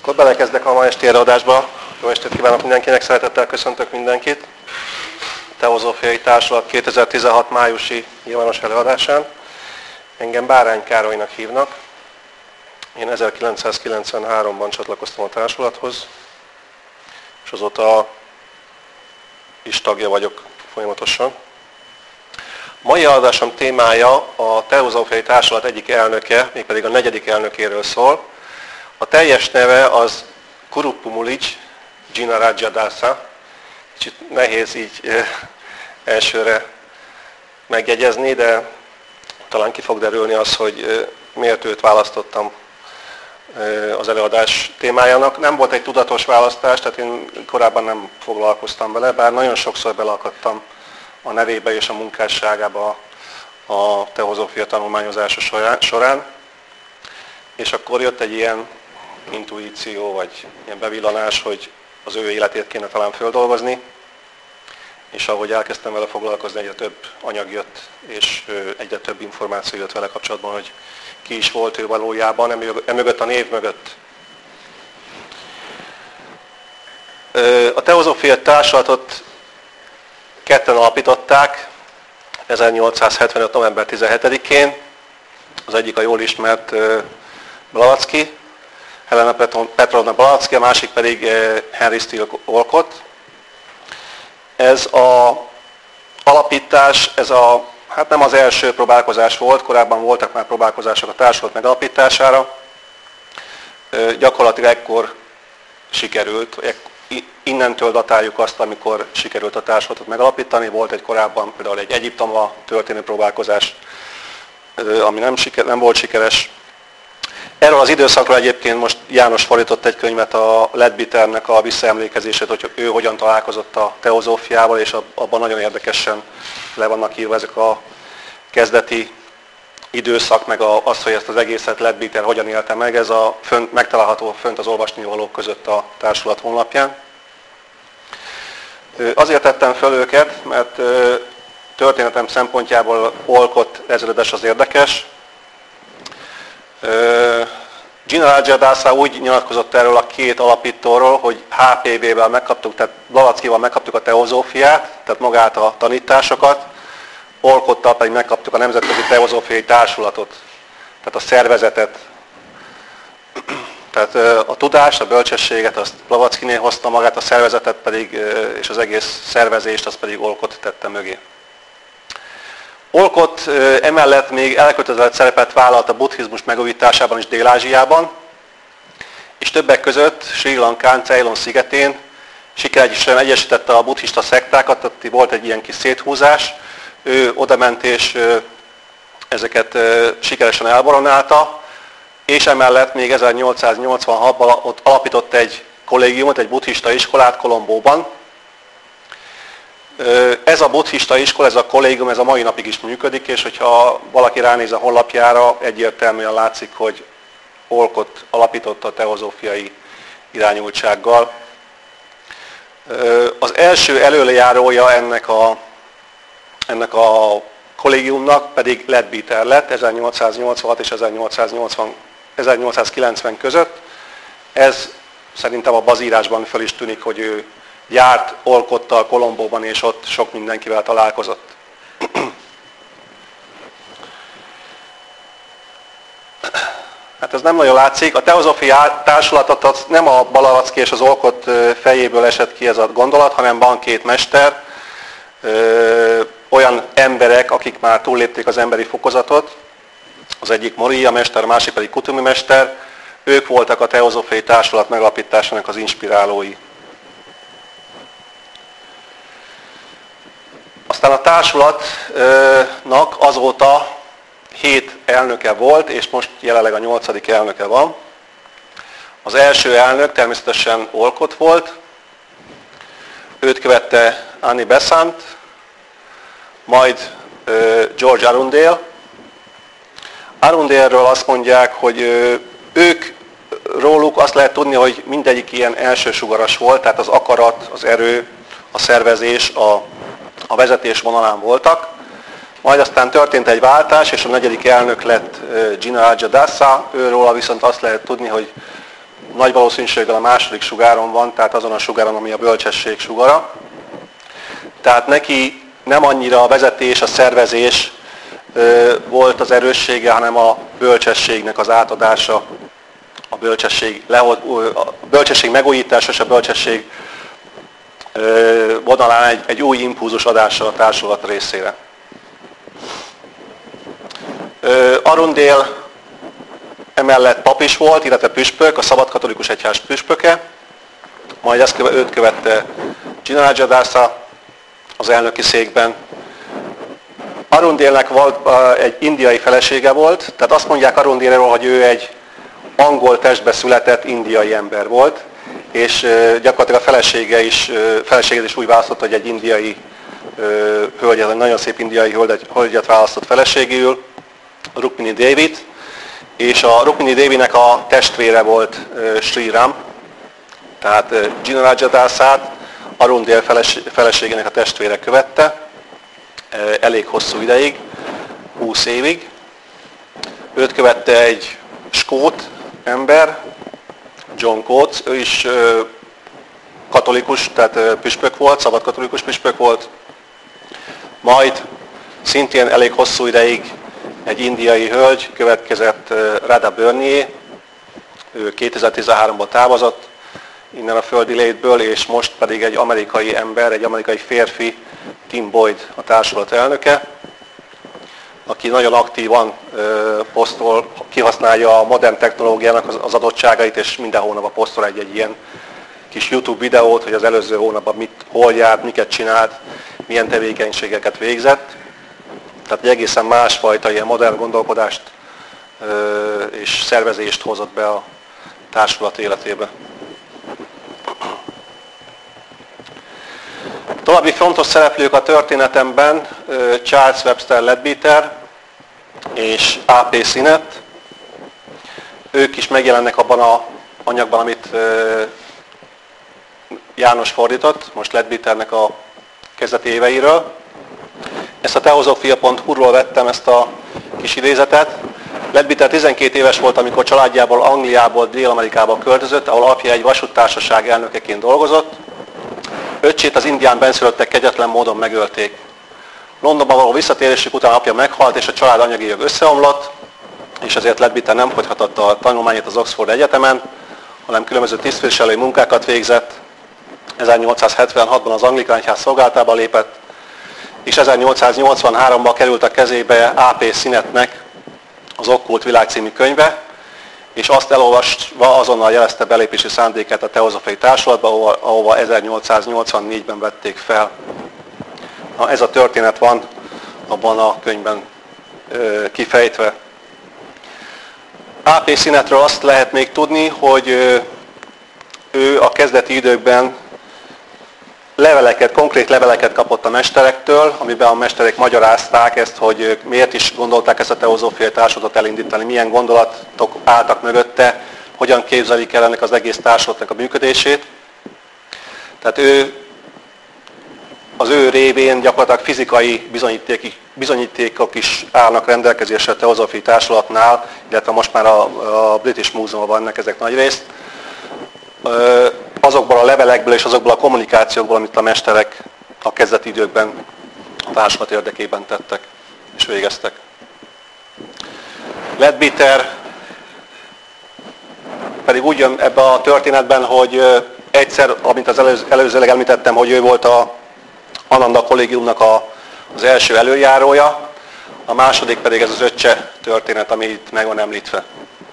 Akkor belekezdek a ma esti előadásba. Jó estét kívánok mindenkinek, szeretettel köszöntök mindenkit. Teozófiai Társulat 2016 májusi nyilvános előadásán. Engem Bárány Károlynak hívnak. Én 1993-ban csatlakoztam a társulathoz, és azóta is tagja vagyok folyamatosan. A mai előadásom témája a Teozófiai Társulat egyik elnöke, mégpedig a 4. elnökéről szól. A teljes neve az Kurupumulics Jina Rajadasa. Kicsit nehéz így elsőre megjegyezni, de talán ki fog derülni az, hogy miért őt választottam az előadás témájának. Nem volt egy tudatos választás, tehát én korábban nem foglalkoztam vele, bár nagyon sokszor belakadtam a nevébe és a munkásságába a teozófia tanulmányozása során. És akkor jött egy ilyen intuíció, vagy ilyen bevillanás, hogy az ő életét kéne talán földolgozni, és ahogy elkezdtem vele foglalkozni, egyre több anyag jött, és egyre több információ jött vele kapcsolatban, hogy ki is volt ő valójában, emögött a név mögött. A Teozófiai Társulatot ketten alapították, 1875. november 17-én, az egyik a jól ismert Blavatsky, Helena Petrovna Blavatsky, a másik pedig Henry Steele Olcott. Ez az alapítás, hát nem az első próbálkozás volt, korábban voltak már próbálkozások a társulat megalapítására. Gyakorlatilag ekkor sikerült, innentől datáljuk azt, amikor sikerült a társulatot megalapítani. Volt egy korábban például egy Egyiptomba történő próbálkozás, ami nem volt sikeres. Erről az időszakról egyébként most János fordított egy könyvet, a Leadbeaternek a visszaemlékezését, hogy ő hogyan találkozott a teozófiával, és abban nagyon érdekesen le vannak írva ezek a kezdeti időszak, meg az, hogy ezt az egészet Leadbeater hogyan élte meg, ez megtalálható fönt az olvasnivalók között a társulat honlapján. Azért tettem föl őket, mert történetem szempontjából Olcott ezredes az érdekes. Jina Rajadasa úgy nyilatkozott erről a két alapítóról, hogy HPV-vel megkaptuk, tehát Blavatskyval megkaptuk a teozófiát, tehát magát a tanításokat, Olcottal pedig megkaptuk a Nemzetközi Teozófiai Társulatot, tehát a szervezetet. Tehát a tudást, a bölcsességet azt Blavatskynél hozta magát, a szervezetet pedig, és az egész szervezést azt pedig Olcott tette mögé. Olcott emellett még elkötelezett szerepet vállalt a buddhizmus megújításában is Dél-Ázsiában, és többek között Sri Lankán, Ceylon szigetén sikeresen egyesítette a buddhista szektákat, ott volt egy ilyen kis széthúzás, ő odament és ezeket sikeresen elbaronálta, és emellett még 1886-ban ott alapított egy kollégiumot, egy buddhista iskolát Kolombóban. Ez a buddhista iskola, ez a kollégium, ez a mai napig is működik, és hogyha valaki ránéz a honlapjára, egyértelműen látszik, hogy Olcott alapította a teozófiai irányultsággal. Az első előjárója ennek a kollégiumnak pedig Leadbeater lett 1886 és 1890 között. Ez szerintem abban az írásban föl is tűnik, hogy ő járt Olcottal Kolombóban, és ott sok mindenkivel találkozott. Hát ez nem nagyon látszik. A Teozófiai Társulatot nem a Blavatsky és az Olcott fejéből esett ki ez a gondolat, hanem van két mester, olyan emberek, akik már túllépték az emberi fokozatot. Az egyik Moriya mester, a másik pedig Kutumi mester. Ők voltak a Teozófiai Társulat megalapításának az inspirálói. Aztán a társulatnak azóta 7 elnöke volt, és most jelenleg a 8. elnöke van. Az első elnök természetesen Olcott volt, őt követte Annie Besant, majd George Arundel. Arundelről azt mondják, hogy róluk azt lehet tudni, hogy mindegyik ilyen elsősugaras volt, tehát az akarat, az erő, a szervezés, a vezetés vonalán voltak. Majd aztán történt egy váltás, és a 4. elnök lett Jina Rajadasa, őróla viszont azt lehet tudni, hogy nagy valószínűséggel a második sugáron van, tehát azon a sugáron, ami a bölcsesség sugara. Tehát neki nem annyira a vezetés, a szervezés volt az erőssége, hanem a bölcsességnek az átadása, a bölcsesség megújítása és a bölcsesség vonalán egy új impulzus adása a társulat részére. Arundel emellett pap is volt, illetve püspök, a szabad katolikus egyház püspöke, majd őt követte Jinarajadasa az elnöki székben. Arundelnek egy indiai felesége volt, tehát azt mondják Arundelről, hogy ő egy angol testbe született indiai ember volt, és gyakorlatilag a feleséget is úgy választott, hogy egy indiai hölgyet, egy nagyon szép indiai hölgyet választott feleségül, Rukmini Devit, és a Rukmini Devinek a testvére volt Sri Ram, tehát Jinarajadasát Arundel feleségének a testvére követte, elég hosszú ideig, 20 évig. Őt követte egy skót ember, John Coates, ő is katolikus, tehát püspök volt, szabad katolikus püspök volt. Majd szintén elég hosszú ideig egy indiai hölgy következett, Radha Bernier, ő 2013-ban távozott innen a földi létből, és most pedig egy amerikai ember, egy amerikai férfi, Tim Boyd a társulat elnöke, aki nagyon aktívan posztol, kihasználja a modern technológiának az adottságait, és minden hónapban posztol egy ilyen kis YouTube videót, hogy az előző hónapban hol járt, miket csinált, milyen tevékenységeket végzett. Tehát egy egészen másfajta ilyen modern gondolkodást és szervezést hozott be a társulat életébe. További fontos szereplők a történetemben Charles Webster Leadbeater és A.P. Sinnett. Ők is megjelennek abban az anyagban, amit János fordított, most Leadbeaternek a kezdeti éveiről. Ezt a teozofia.hu-ról vettem ezt a kis idézetet. Leadbeater 12 éves volt, amikor családjából Angliából Dél-Amerikába költözött, ahol apja egy vasúttársaság elnökeként dolgozott. Öccsét az indián benszülöttek kegyetlen módon megölték. Londonban való visszatérésük után apja meghalt, és a család anyagi jog összeomlott, és ezért Leadbeater nem folytatta a tanulmányait az Oxford Egyetemen, hanem különböző tisztviselői munkákat végzett. 1876-ban az Anglikán Egyház szolgálatába lépett, és 1883-ban került a kezébe A.P. Sinnettnek az Okkult Világ című könyve, és azt elolvasva azonnal jelezte belépési szándékát a Teozófiai Társulatba, ahova 1884-ben vették fel. Na, ez a történet van abban a könyvben kifejtve. A.P. Sinnettről azt lehet még tudni, hogy ő a kezdeti időkben konkrét leveleket kapott a mesterektől, amiben a mesterek magyarázták ezt, hogy miért is gondolták ezt a teozófiai társulatot elindítani, milyen gondolatok álltak mögötte, hogyan képzelik el ennek az egész társulatnak a működését. Tehát az ő révén gyakorlatilag fizikai bizonyítékok is állnak rendelkezésre a teozófiai társulatnál, illetve most már a British Museumban vannak ezek nagyrészt. Azokból a levelekből és azokból a kommunikációkból, amit a mesterek a kezdeti időkben a társulat érdekében tettek és végeztek. Leadbeater pedig úgy jön ebbe a történetben, hogy egyszer, amint az előzőleg említettem, hogy ő volt a Ananda kollégiumnak az első előjárója, a második pedig ez az öccse történet, ami itt meg van említve.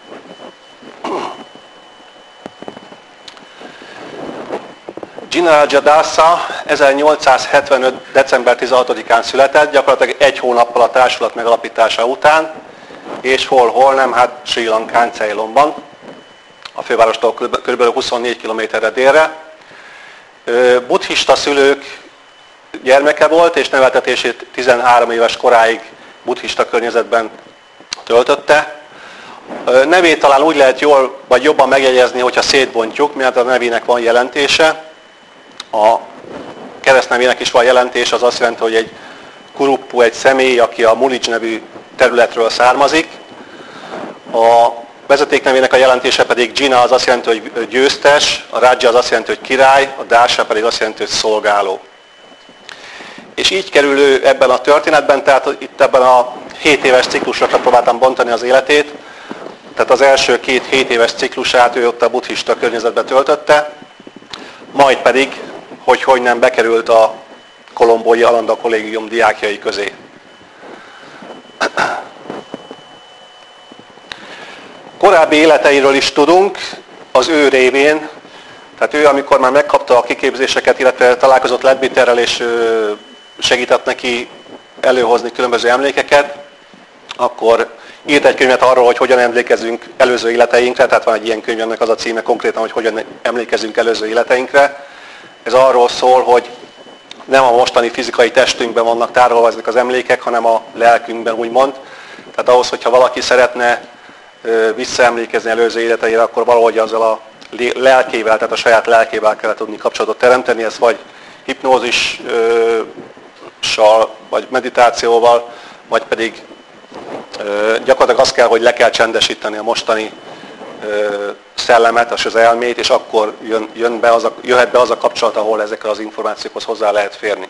Jinarajadasa 1875. december 16-án született, gyakorlatilag egy hónappal a társulat megalapítása után, és hol nem, hát Sri Lankán, Ceylonban, a fővárostól kb. 24 km-re délre. Buddhista szülők gyermeke volt, és neveltetését 13 éves koráig buddhista környezetben töltötte. Nevét talán úgy lehet jól vagy jobban megjegyezni, hogyha szétbontjuk, mert a nevének van jelentése. A keresztnevének is van jelentése, az azt jelenti, hogy egy kuruppu, egy személy, aki a Mulics nevű területről származik. A vezetéknevének a jelentése pedig Jina az azt jelenti, hogy győztes, a Raja az azt jelenti, hogy király, a Dasha pedig azt jelenti, hogy szolgáló. És így kerül ő ebben a történetben, tehát itt ebben a 7 éves ciklusra próbáltam bontani az életét. Tehát az első 2 7 éves ciklusát ő ott a buddhista környezetbe töltötte, majd pedig, hogy nem bekerült a kolombói Alanda kollégium diákjai közé. Korábbi életeiről is tudunk, az ő révén, tehát ő, amikor már megkapta a kiképzéseket, illetve találkozott Leadbeaterrel, és segített neki előhozni különböző emlékeket, akkor írt egy könyvet arról, hogy hogyan emlékezünk előző életeinkre, tehát van egy ilyen könyv, ennek az a címe konkrétan, hogy hogyan emlékezünk előző életeinkre. Ez arról szól, hogy nem a mostani fizikai testünkben vannak tárolva ezek az emlékek, hanem a lelkünkben, úgymond. Tehát ahhoz, hogyha valaki szeretne visszaemlékezni előző életeire, akkor valahogy azzal a lelkével, tehát a saját lelkével kell tudni kapcsolatot teremteni, ez vagy hipnózissal, vagy meditációval, vagy pedig gyakorlatilag azt kell, hogy le kell csendesíteni a mostani szellemet, az elmét, és akkor jöhet be az a kapcsolat, ahol ezekkel az információkhoz hozzá lehet férni.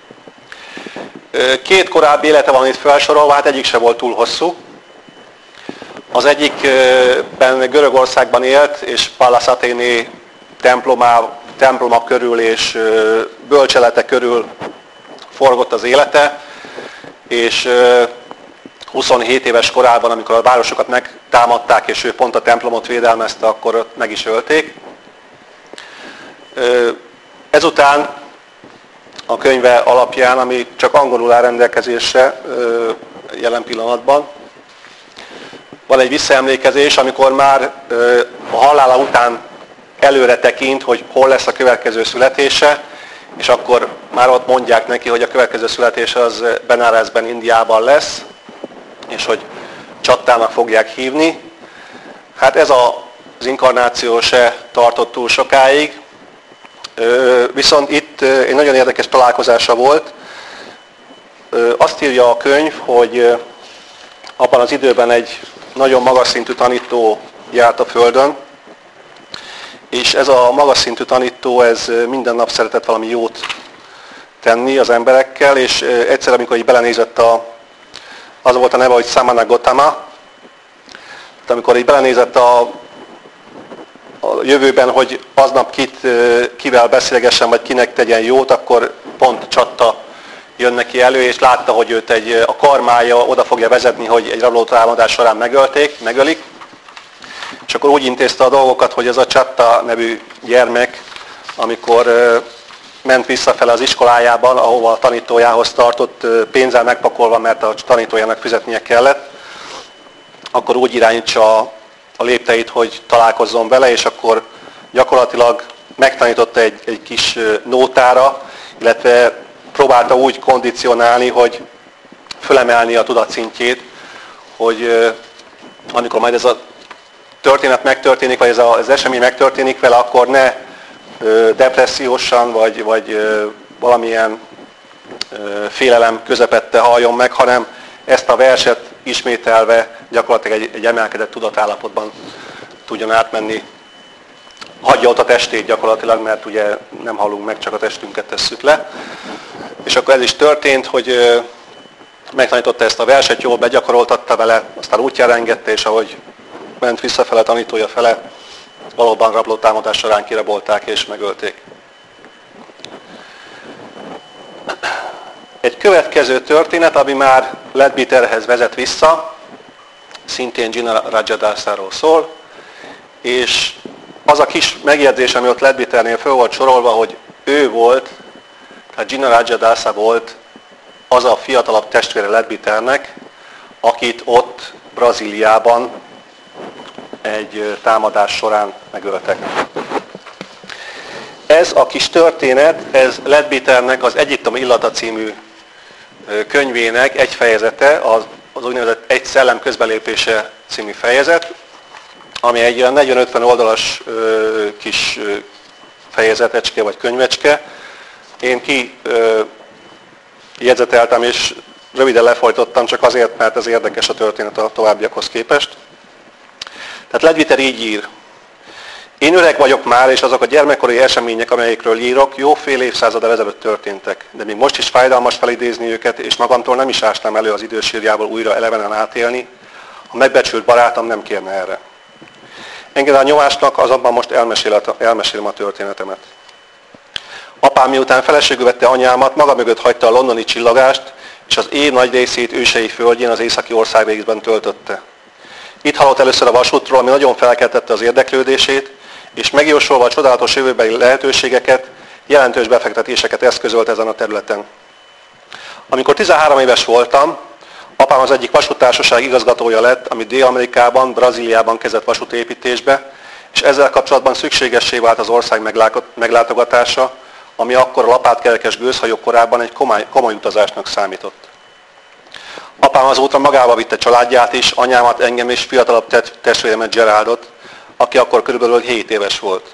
2 korábbi élete van itt felsorolva, hát egyik se volt túl hosszú. Az egyikben Görögországban élt, és Pallas Athéné temploma körül és bölcselete körül forgott az élete, és 27 éves korában, amikor a városokat megtámadták, és ő pont a templomot védelmezte, akkor ott meg is ölték. Ezután a könyve alapján, ami csak angolul áll rendelkezésre jelen pillanatban, van egy visszaemlékezés, amikor már a halála után előre tekint, hogy hol lesz a következő születése, és akkor már ott mondják neki, hogy a következő születése az Benaresben, Indiában lesz, és hogy Csattának fogják hívni. Hát ez az inkarnáció se tartott túl sokáig, viszont itt egy nagyon érdekes találkozása volt. Azt írja a könyv, hogy abban az időben egy nagyon magas szintű tanító járt a Földön, és ez a magas szintű tanító, ez minden nap szeretett valami jót tenni az emberekkel, és egyszer, amikor így belenézett az volt a neve, hogy Samana Gotama, amikor így belenézett a jövőben, hogy aznap kivel beszélgessen, vagy kinek tegyen jót, akkor pont Csatta jön neki elő, és látta, hogy őt a karmája oda fogja vezetni, hogy egy rablótámadás során megölik. És akkor úgy intézte a dolgokat, hogy ez a Csatta nevű gyermek, amikor ment visszafele az iskolájában, ahova a tanítójához tartott, pénzzel megpakolva, mert a tanítójának fizetnie kellett, akkor úgy irányítsa a lépteit, hogy találkozzon vele, és akkor gyakorlatilag megtanította egy kis nótára, illetve próbálta úgy kondicionálni, hogy fölemelni a tudatszintjét, hogy amikor majd ez a történet megtörténik, vagy ez az esemény megtörténik vele, akkor ne depressziósan, vagy valamilyen félelem közepette halljon meg, hanem ezt a verset ismételve gyakorlatilag egy emelkedett tudatállapotban tudjon átmenni. Hagyja ott a testét gyakorlatilag, mert ugye nem hallunk meg, csak a testünket tesszük le. És akkor ez is történt, hogy megtanította ezt a verset, jól begyakoroltatta vele, aztán útjára engedte, és ahogy ment visszafele tanítója fele, valóban rablótámadás során kirabolták és megölték. Egy következő történet, ami már Leadbeaterhez vezet vissza, szintén Jina Rajadászáról szól, és az a kis megjegyzés, ami ott Leadbeaternél föl volt sorolva, hogy ő volt, tehát Jina Rajadásza volt az a fiatalabb testvére Leadbeaternek, akit ott Brazíliában egy támadás során megöltek. Ez a kis történet, ez Leadbeaternek az Egyiptom illata című könyvének egy fejezete, az úgynevezett Egy szellem közbelépése című fejezet, ami egy olyan 40-50 oldalas kis fejezetecske vagy könyvecske. Én jegyzeteltem és röviden lefolytottam, csak azért, mert ez érdekes a történet a továbbiakhoz képest. Tehát Ledviter így ír. Én öreg vagyok már, és azok a gyermekkori események, amelyekről írok, jó fél évszázaddal ezelőtt történtek. De még most is fájdalmas felidézni őket, és magamtól nem is ásnám elő az idősírjából újra elevenen átélni, ha megbecsült barátom nem kérne erre. Engedd a nyomásnak, azonban most elmesélem a történetemet. Apám miután feleségül vette anyámat, maga mögött hagyta a londoni csillagást, és az év nagy részét ősei földjén, az északi országrészben töltötte. Itt hallott először a vasútról, ami nagyon felkeltette az érdeklődését, és megjósolva a csodálatos jövőbeli lehetőségeket, jelentős befektetéseket eszközölt ezen a területen. Amikor 13 éves voltam, apám az egyik vasúttársaság igazgatója lett, ami Dél-Amerikában, Brazíliában kezdett vasútépítésbe, és ezzel kapcsolatban szükségessé vált az ország meglátogatása, ami akkor a lapátkerekes gőzhajók korában egy komoly utazásnak számított. Apám azóta magába vitte családját is, anyámat, engem és fiatalabb testvéremet Geraldot, aki akkor körülbelül 7 éves volt.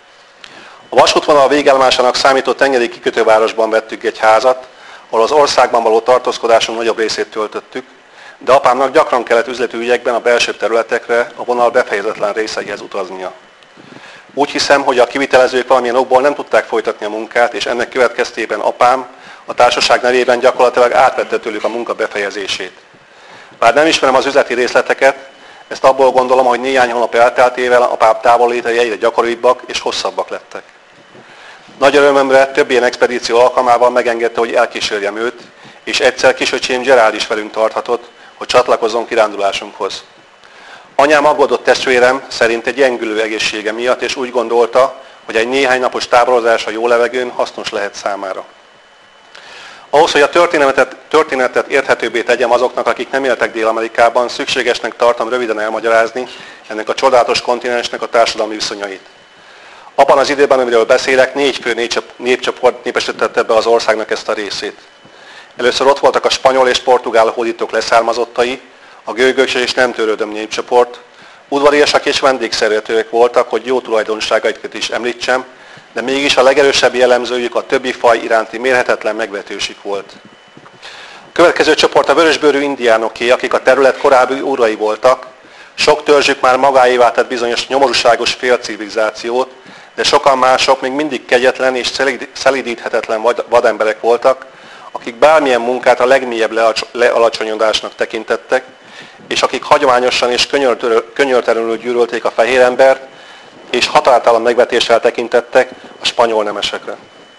A vasútvonal végállomásának számító tengeri kikötővárosban vettük egy házat, ahol az országban való tartózkodásunk nagyobb részét töltöttük, de apámnak gyakran kellett üzleti ügyekben a belső területekre, a vonal befejezetlen részeihez utaznia. Úgy hiszem, hogy a kivitelezők valamilyen okból nem tudták folytatni a munkát, és ennek következtében apám a társaság nevében gyakorlatilag átvette tőlük a munka befejezését. Bár nem ismerem az üzleti részleteket, ezt abból gondolom, hogy néhány hónap elteltével apám távollétei egyre gyakoribbak és hosszabbak lettek. Nagy örömömre több ilyen expedíció alkalmával megengedte, hogy elkísérjem őt, és egyszer kisöcsém Gerald is velünk tarthatott, hogy csatlakozzon kirándulásunkhoz. Anyám aggódott testvérem szerint egy gyengülő egészsége miatt, és úgy gondolta, hogy egy néhány napos táborozás a jó levegőn hasznos lehet számára. Ahhoz, hogy a történetet érthetőbbé tegyem azoknak, akik nem éltek Dél-Amerikában, szükségesnek tartom röviden elmagyarázni ennek a csodálatos kontinensnek a társadalmi viszonyait. Abban az időben, amiről beszélek, 4 fő népcsoport népesítette be az országnak ezt a részét. Először ott voltak a spanyol és portugál hódítók leszármazottai, a gőgös és nem törődöm népcsoport, udvariasak és vendégszeretőek voltak, hogy jó tulajdonságaikat is említsem, de mégis a legerősebb jellemzőjük a többi faj iránti mérhetetlen megvetőség volt. A következő csoport a vörösbőrű indiánoké, akik a terület korábbi urai voltak. Sok törzsük már magáévá tett bizonyos nyomorúságos félcivilizációt, de sokan mások még mindig kegyetlen és szelídíthetetlen vademberek voltak, akik bármilyen munkát a legmélyebb lealacsonyodásnak tekintettek, és akik hagyományosan és könyörtelenül gyűlölték a fehér embert, és határtalan megvetéssel tekintettek a spanyol nemesekre.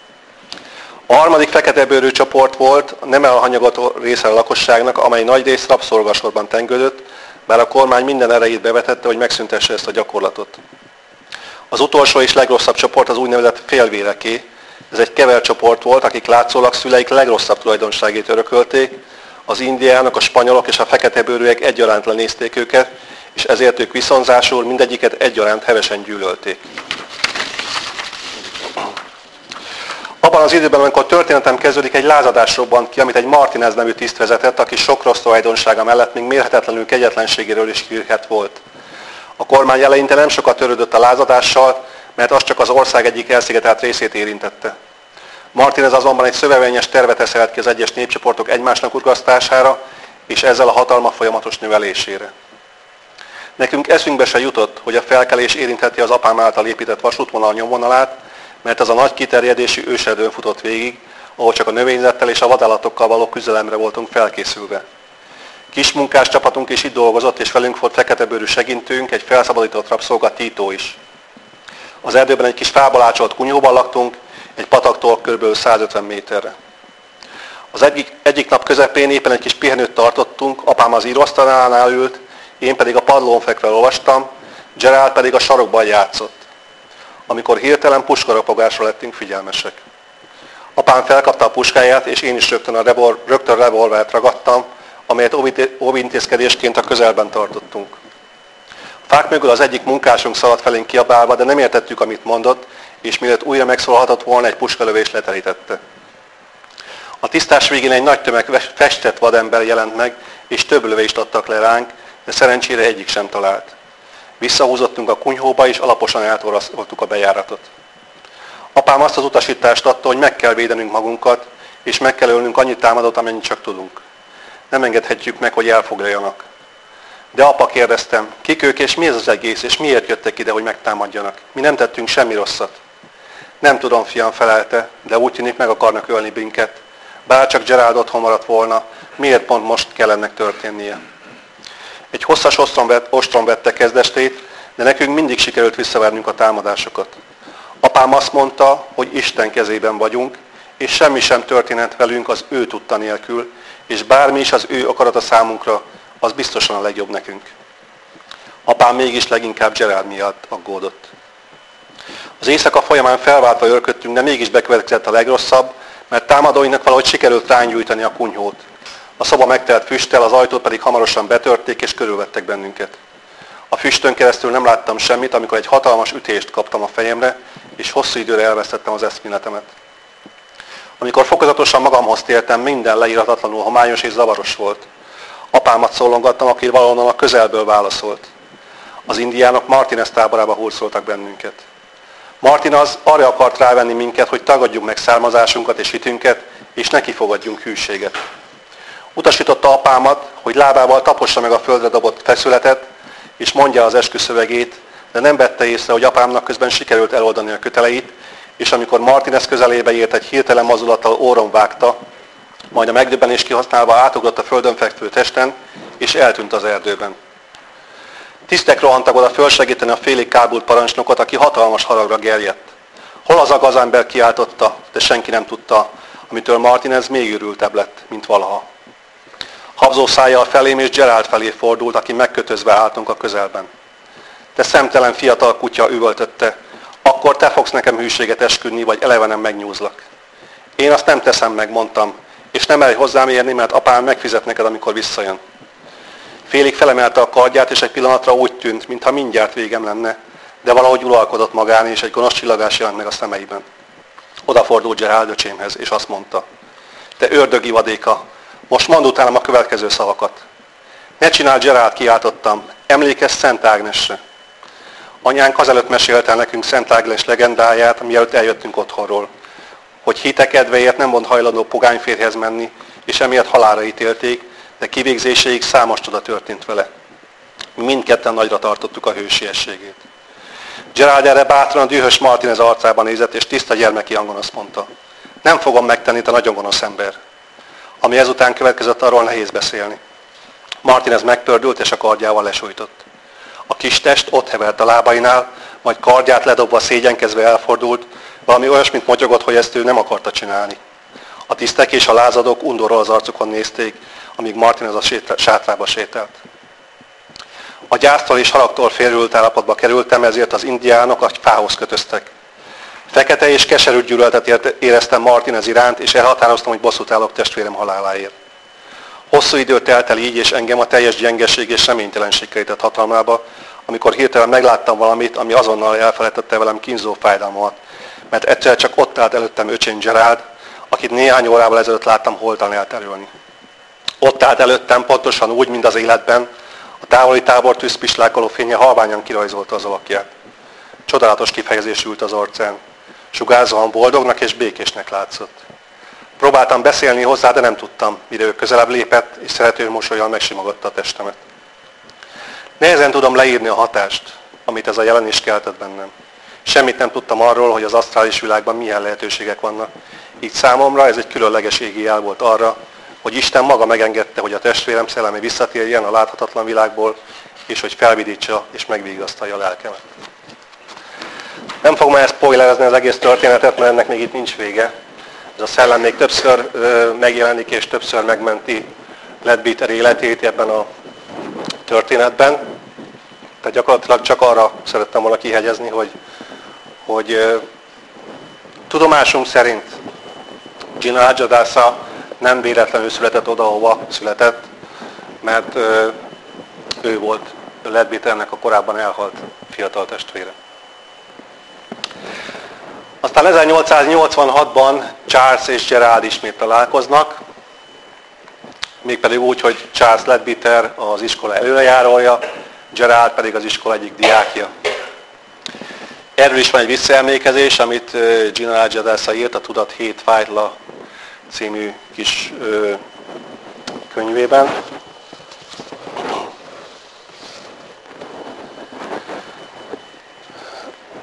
A harmadik feketebőrű csoport volt a nem elhanyagolt része a lakosságnak, amely nagyrészt rabszolgasorban tengődött, bár a kormány minden erejét bevetette, hogy megszüntesse ezt a gyakorlatot. Az utolsó és legrosszabb csoport az úgynevezett félvéreké. Ez egy kevert csoport volt, akik látszólag szüleik legrosszabb tulajdonságét örökölték. Az indiánok, a spanyolok és a feketebőrűek egyaránt lenézték őket, és ezért ők viszonzásul mindegyiket egyaránt hevesen gyűlölték. Abban az időben, amikor történetem kezdődik, egy lázadás robbant ki, amit egy Martinez nevű tiszt vezetett, aki sok rossz tulajdonsága mellett még mérhetetlenül kegyetlenségéről is hírhedt volt. A kormány eleinte nem sokat törődött a lázadással, mert az csak az ország egyik elszigetelt részét érintette. Martinez azonban egy szövevényes tervet eszelt ki az egyes népcsoportok egymásnak urgasztására, és ezzel a hatalma folyamatos növelésére. Nekünk eszünkbe se jutott, hogy a felkelés érintheti az apám által épített vasútvonal nyomvonalát, mert ez a nagy kiterjedésű őserdőn futott végig, ahol csak a növényzettel és a vadállatokkal való küzdelemre voltunk felkészülve. Kis munkás csapatunk is itt dolgozott, és velünk volt feketebőrű segítőnk, egy felszabadított rabszolga Tito is. Az erdőben egy kis fából ácsolt kunyhóban laktunk, egy pataktól kb. 150 méterre. Az egyik nap közepén éppen egy kis pihenőt tartottunk, apám az íróasztalánál ült, én pedig a padlón fekve olvastam, Gerald pedig a sarokban játszott. Amikor hirtelen puskaropogásra lettünk figyelmesek. Apám felkapta a puskáját, és én is rögtön revolvert ragadtam, amelyet óvintézkedésként a közelben tartottunk. A fák mögül az egyik munkásunk szaladt felénk kiabálva, de nem értettük, amit mondott, és mielőtt újra megszólalhatott volna, egy puskalövés leterítette. A tisztás végén egy nagy tömeg festett vadember jelent meg, és több lövést adtak le ránk, de szerencsére egyik sem talált. Visszahúzottunk a kunyhóba, és alaposan eltorlaszoltuk a bejáratot. Apám azt az utasítást adta, hogy meg kell védenünk magunkat, és meg kell ölnünk annyi támadót, amennyit csak tudunk. Nem engedhetjük meg, hogy elfoglaljanak. De apa, kérdeztem, kik ők és mi ez az egész, és miért jöttek ide, hogy megtámadjanak? Mi nem tettünk semmi rosszat. Nem tudom, fiam, felelte, de úgy tűnik meg akarnak ölni minket. Bárcsak Gerald otthon maradt volna, miért pont most kell ennek történnie? Egy hosszas ostrom vette kezdestét, de nekünk mindig sikerült visszavernünk a támadásokat. Apám azt mondta, hogy Isten kezében vagyunk, és semmi sem történhet velünk az ő tudta nélkül, és bármi is az ő akarata számunkra, az biztosan a legjobb nekünk. Apám mégis leginkább Gerald miatt aggódott. Az éjszaka folyamán felváltva örködtünk, de mégis bekövetkezett a legrosszabb, mert támadóinak valahogy sikerült rányújtani a kunyhót. A szoba megtelt füsttel, az ajtót pedig hamarosan betörték és körülvettek bennünket. A füstön keresztül nem láttam semmit, amikor egy hatalmas ütést kaptam a fejemre, és hosszú időre elvesztettem az eszméletemet. Amikor fokozatosan magamhoz tértem, minden leírhatatlanul homályos és zavaros volt. Apámat szólongattam, aki valahonnan a közelből válaszolt. Az indiánok Martinez táborába hurcoltak bennünket. Martin az arra akart rávenni minket, hogy tagadjuk meg származásunkat és hitünket, és neki fogadjunk hűséget. Utasította apámat, hogy lábával tapossa meg a földre dobott feszületet, és mondja az esküszövegét, de nem vette észre, hogy apámnak közben sikerült eloldani a köteleit, és amikor Martinez közelébe ért, egy hirtelen mozdulattal óron vágta, majd a megdöbbenést kihasználva átugrott a földön fekvő testen, és eltűnt az erdőben. Tisztek rohantak oda fölsegíteni a félig kábult parancsnokot, aki hatalmas haragra gerjedt. Hol az a gazember, kiáltotta, de senki nem tudta, amitől Martinez még őrültebb lett, mint valaha. Habzó szájjal felém és Gerald felé fordult, aki megkötözve álltunk a közelben. Te szemtelen fiatal kutya, üvöltötte, akkor te fogsz nekem hűséget esküdni, vagy eleve nem megnyúzlak. Én azt nem teszem meg, mondtam, és nem merj hozzám érni, mert apám megfizet neked, amikor visszajön. Félig felemelte a kardját, és egy pillanatra úgy tűnt, mintha mindjárt végem lenne, de valahogy uralkodott magán, és egy gonosz csillagás jelent meg a szemeiben. Odafordult Gerald öcsémhez, és azt mondta, te ördög ivadéka, most mondd utánam a következő szavakat. Ne csinálj, Gerald, kiáltottam, emlékezz Szent Ágnesre. Anyánk azelőtt mesélte el nekünk Szent Ágnes legendáját, mielőtt eljöttünk otthonról, hogy hite kedvéért nem volt hajlandó pogányférjhez menni, és emiatt halálra ítélték, de kivégzéséig számos csoda történt vele. Mi mindketten nagyra tartottuk a hősiességét. Gerald erre bátran dühös Martinez arcába nézett, és tiszta gyermeki hangon azt mondta, nem fogom megtenni, te nagyon gonosz ember. Ami ezután következett, arról nehéz beszélni. Martinez megpördült, és a kardjával lesújtott. A kis test ott hevert a lábainál, majd kardját ledobva szégyenkezve elfordult, valami olyasmit motyogott, hogy ezt ő nem akarta csinálni. A tisztek és a lázadók undorral az arcukon nézték, amíg Martinez a sátrába sétált. A gyásztól és haragtól félrült állapotba kerültem, ezért az indiánok a fához kötöztek. Fekete és keserű gyűlöletet éreztem Martinez iránt, és elhatároztam, hogy bosszút állok testvérem haláláért. Hosszú idő telt el így, és engem a teljes gyengeség és reménytelenség kerített hatalmába, amikor hirtelen megláttam valamit, ami azonnal elfelejtette velem kínzó fájdalmamat, mert egyszer csak ott állt előttem öcsém Gerald, akit néhány órával ezelőtt láttam holtan elterülni. Ott állt előttem pontosan úgy, mint az életben, a távoli tábor tűzpislákoló fénye halványan kirajzolta az alakját. Csodálatos kifejezés ült az arcán. Sugárzóan boldognak és békésnek látszott. Próbáltam beszélni hozzá, de nem tudtam, mire ő közelebb lépett, és szerető mosollyal megsimogatta a testemet. Nehezen tudom leírni a hatást, amit ez a jelenés keltett bennem. Semmit nem tudtam arról, hogy az asztrális világban milyen lehetőségek vannak. Így számomra ez egy különleges égi jel volt arra, hogy Isten maga megengedte, hogy a testvérem szelleme visszatérjen a láthatatlan világból, és hogy felvidítsa és megvigasztalja a lelkemet. Nem fogom ezt spoilerezni az egész történetet, mert ennek még itt nincs vége. Ez a szellem még többször megjelenik és többször megmenti Leadbeater életét ebben a történetben. Tehát gyakorlatilag csak arra szerettem volna kihegyezni, hogy tudomásunk szerint Gina Ajadasa nem véletlenül született oda, ahova született, mert ő volt Leadbeaternek a korábban elhalt fiatal testvére. Aztán 1886-ban Charles és Gerald ismét találkoznak, mégpedig úgy, hogy Charles Leadbeater az iskola előrejárója, Gerald pedig az iskola egyik diákja. Erről is van egy visszaemlékezés, amit Gina Ajadasa írt, a Tudat 7 fájtla című kis könyvében.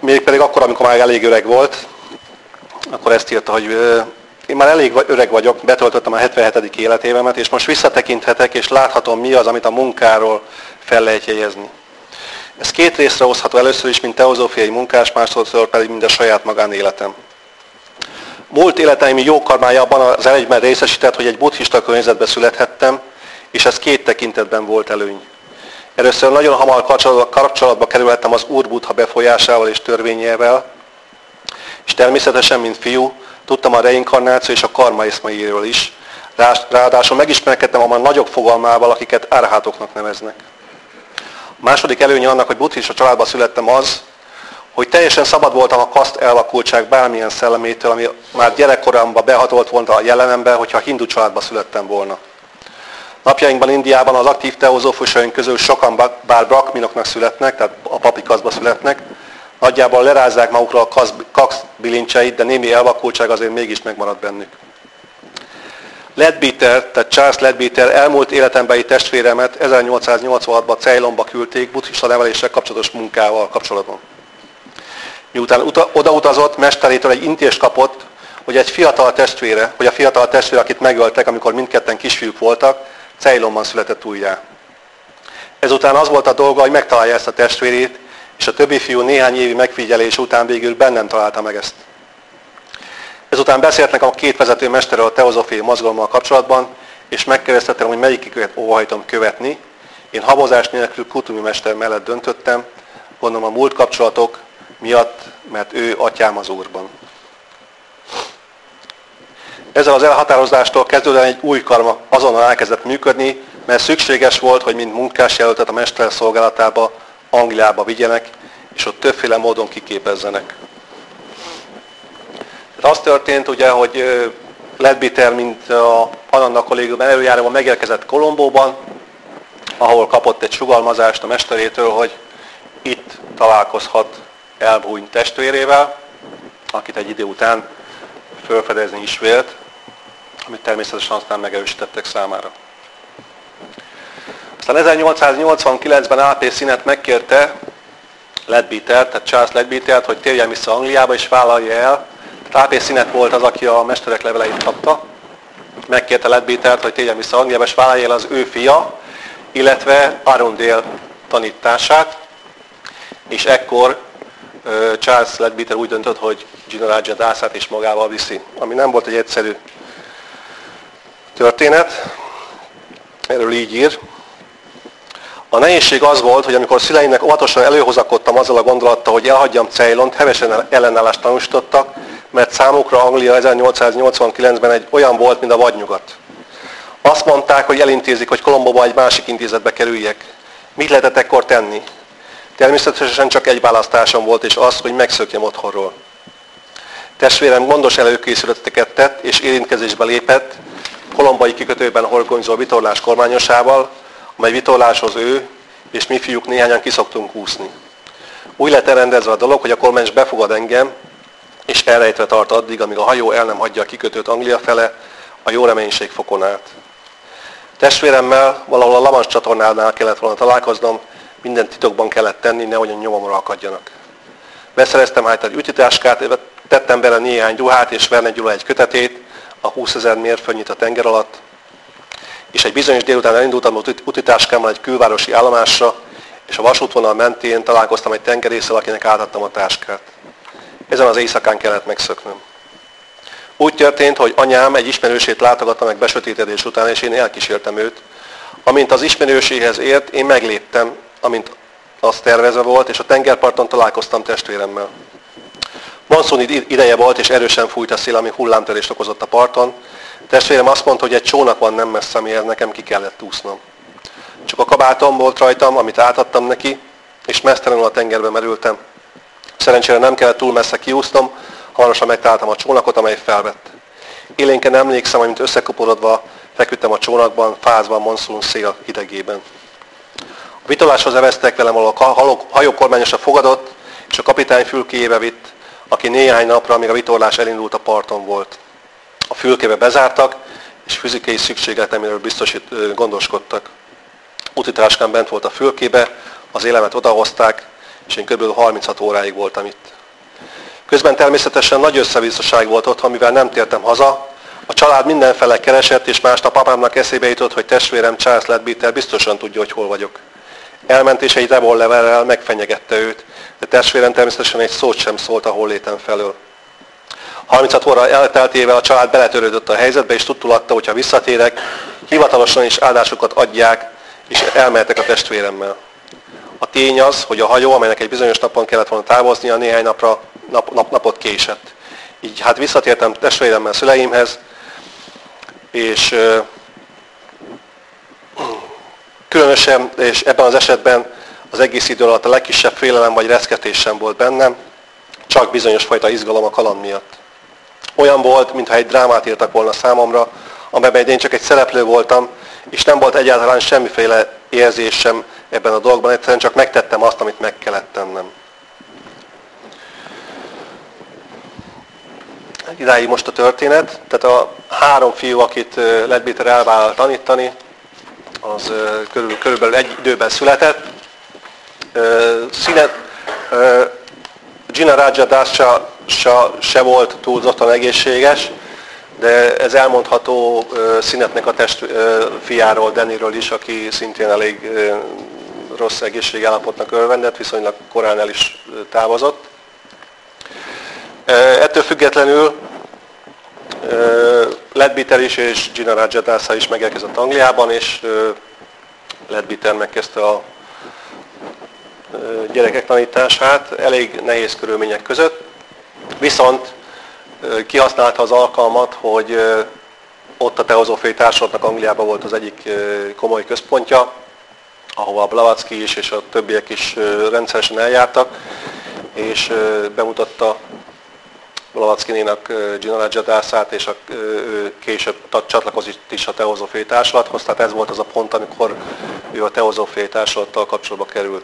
mégpedig akkor, amikor már elég öreg volt, akkor ezt írta, hogy én már elég öreg vagyok, betöltöttem a 77. életévemet, és most visszatekinthetek, és láthatom, mi az, amit a munkáról fel lehet jegyezni. Ez két részre hozható, először is, mint teozófiai munkás, másodszor pedig mind a saját magánéletem. Múlt életeim jó karmája abban az előnyben részesített, hogy egy buddhista környezetbe születhettem, és ez két tekintetben volt előny. Először nagyon hamar kapcsolatba kerülhettem az Úr Buddha befolyásával és törvényével, és természetesen, mint fiú, tudtam a reinkarnáció és a karma eszméjéről is, ráadásul megismerkedtem a már nagyobb fogalmával, akiket arhátoknak neveznek. A második előnye annak, hogy buddhista családba születtem az, hogy teljesen szabad voltam a kaszt elvakultság bármilyen szellemétől, ami már gyerekkoromban behatolt volna a jelenembe, hogyha hindu családba születtem volna. Napjainkban Indiában az aktív teozófusaink közül sokan bár brahminoknak születnek, tehát a papi kasztba születnek, nagyjából lerázzák magukról a kaszt bilincseit, de némi elvakultság azért mégis megmarad bennük. Leadbeater, tehát Charles Leadbeater elmúlt életembeli testvéremet 1886-ban Ceylonba küldték buddhista neveléssel kapcsolatos munkával kapcsolatban. Miután odautazott, mesterétől egy intést kapott, hogy a fiatal testvére, akit megöltek, amikor mindketten kisfiúk voltak, Ceylonban született újjá. Ezután az volt a dolga, hogy megtalálja ezt a testvérét, és a többi fiú néhány évi megfigyelés után végül bennem találta meg ezt. Ezután beszélt nekem a két vezető mesterről a teozófiai mozgalommal kapcsolatban, és megkérdeztettem, hogy melyiküket óhajtom követni. Én habozás nélkül Kutumi mester mellett döntöttem, gondolom a múlt kapcsolatok miatt, mert ő atyám az Úrban. Ezzel az elhatározástól kezdődően egy új karma azonnal elkezdett működni, mert szükséges volt, hogy mint munkásjelöltet a mester szolgálatába, Angliába vigyenek, és ott többféle módon kiképezzenek. Tehát az történt ugye, hogy Leadbeater, mint a Ananda kollégium előjáróban megérkezett Kolombóban, ahol kapott egy sugalmazást a mesterétől, hogy itt találkozhat elbújt testvérével, akit egy idő után felfedezni is vélt, amit természetesen aztán megerősítettek számára. Aztán 1889-ben AP Sinet megkérte Leadbeater, tehát Charles Leadbeatert, hogy térjen vissza Angliába és vállalja el. Tehát AP Sinet volt az, aki a mesterek leveleit kapta. Megkérte Leadbeatert, hogy térjen vissza Angliába és vállalja el az ő fia, illetve Arundel tanítását. És ekkor Charles Leadbeater úgy döntött, hogy Jinaraja Dasát is magával viszi, ami nem volt egy egyszerű történet. Erről így ír. A nehézség az volt, hogy amikor szüleimnek óvatosan előhozakodtam azzal a gondolattal, hogy elhagyjam Ceylont, hevesen ellenállást tanúsítottak, mert számukra Anglia 1889-ben egy olyan volt, mint a vadnyugat. Azt mondták, hogy elintézik, hogy Kolombóba egy másik intézetbe kerüljek. Mit lehetett ekkor tenni? Természetesen csak egy választásom volt, és az, hogy megszökjem otthonról. Testvérem gondos előkészületeket tett, és érintkezésbe lépett kolombai kikötőben horgonyzó vitorlás kormányosával, amely vitorláshoz ő és mi fiúk néhányan kiszoktunk úszni. Úgy lett elrendezve a dolog, hogy a kormányos befogad engem, és elrejtve tart addig, amíg a hajó el nem hagyja a kikötőt Anglia fele, a jó reménység fokon át. Testvéremmel valahol a La Manche csatornánál kellett volna találkoznom, mindent titokban kellett tenni, nehogy a nyomomra akadjanak. Beszereztem hát egy utitáskát, tettem bele néhány ruhát és Verne Gyula egy kötetét, a 20 000 mérföldnyit a tenger alatt, és egy bizonyos délután elindultam utitáskámmal egy külvárosi állomásra, és a vasútvonal mentén találkoztam egy tengerésszel, akinek átadtam a táskát. Ezen az éjszakán kellett megszöknöm. Úgy történt, hogy anyám egy ismerősét látogatta meg besötétedés után, és én elkísértem őt. Amint az ismerőséhez ért, én megléptem, amint az tervezve volt, és a tengerparton találkoztam testvéremmel. Monszun ideje volt, és erősen fújt a szél, ami hullámtörést okozott a parton. Testvérem azt mondta, hogy egy csónak van nem messze, amihez nekem ki kellett úsznom. Csak a kabátom volt rajtam, amit átadtam neki, és meztelenül a tengerbe merültem. Szerencsére nem kellett túl messze kiúsznom, hamarosan megtaláltam a csónakot, amely felvett. Élénken emlékszem, amint összekuporodva feküdtem a csónakban, fázva a monszun szél hidegében. A vitorláshoz eveztek velem, ahol a hajó kormányosa fogadott, és a kapitány fülkéjébe vitt, aki néhány napra, amíg a vitorlás elindult, a parton volt. A fülkébe bezártak, és fizikai szükségletemről gondoskodtak. Utitáskám bent volt a fülkébe, az élemet odahozták, és én kb. 36 óráig voltam itt. Közben természetesen nagy összevisszaság volt otthon, mivel nem tértem haza. A család mindenfele keresett, és másnap apámnak eszébe jutott, hogy testvérem Charles Leadbeater biztosan tudja, hogy hol vagyok. Elment és egy revolverrel megfenyegette őt, de testvérem természetesen egy szót sem szólt a hollétem felől. 36 óra elteltével a család beletörődött a helyzetbe, és tudtulatta, hogy ha visszatérek, hivatalosan is áldásukat adják, és elmehetek a testvéremmel. A tény az, hogy a hajó, amelynek egy bizonyos napon kellett volna távoznia, néhány napot késett. Így hát visszatértem testvéremmel szüleimhez, és különösen, és ebben az esetben az egész idő alatt a legkisebb félelem vagy reszketés sem volt bennem, csak bizonyos fajta izgalom a kaland miatt. Olyan volt, mintha egy drámát írtak volna számomra, amelyben én csak egy szereplő voltam, és nem volt egyáltalán semmiféle érzésem ebben a dologban, egyszerűen csak megtettem azt, amit meg kellett tennem. Idáig most a történet. Tehát a 3 fiú, akit Leadbeater elvállalt tanítani, az körülbelül egy időben született. Gina Raja Das se volt túlzottan egészséges, de ez elmondható Sinetnek a fiáról, Dannyről is, aki szintén elég rossz egészségállapotnak örvendett, viszonylag korán el is távozott. Ettől függetlenül Leadbeater is és Gina Raja Das is megérkezett Angliában, és Leadbeater megkezdte a gyerekek tanítását elég nehéz körülmények között, viszont kihasználta az alkalmat, hogy ott a teozófiai társulatnak Angliában volt az egyik komoly központja, ahova a Blavatsky is és a többiek is rendszeresen eljártak, és bemutatta Blavatsky-nénak Gina Raja Das-át, és ő később csatlakozott is a teozófiai társulathoz, tehát ez volt az a pont, amikor ő a teozófiai társulattal kapcsolatba került.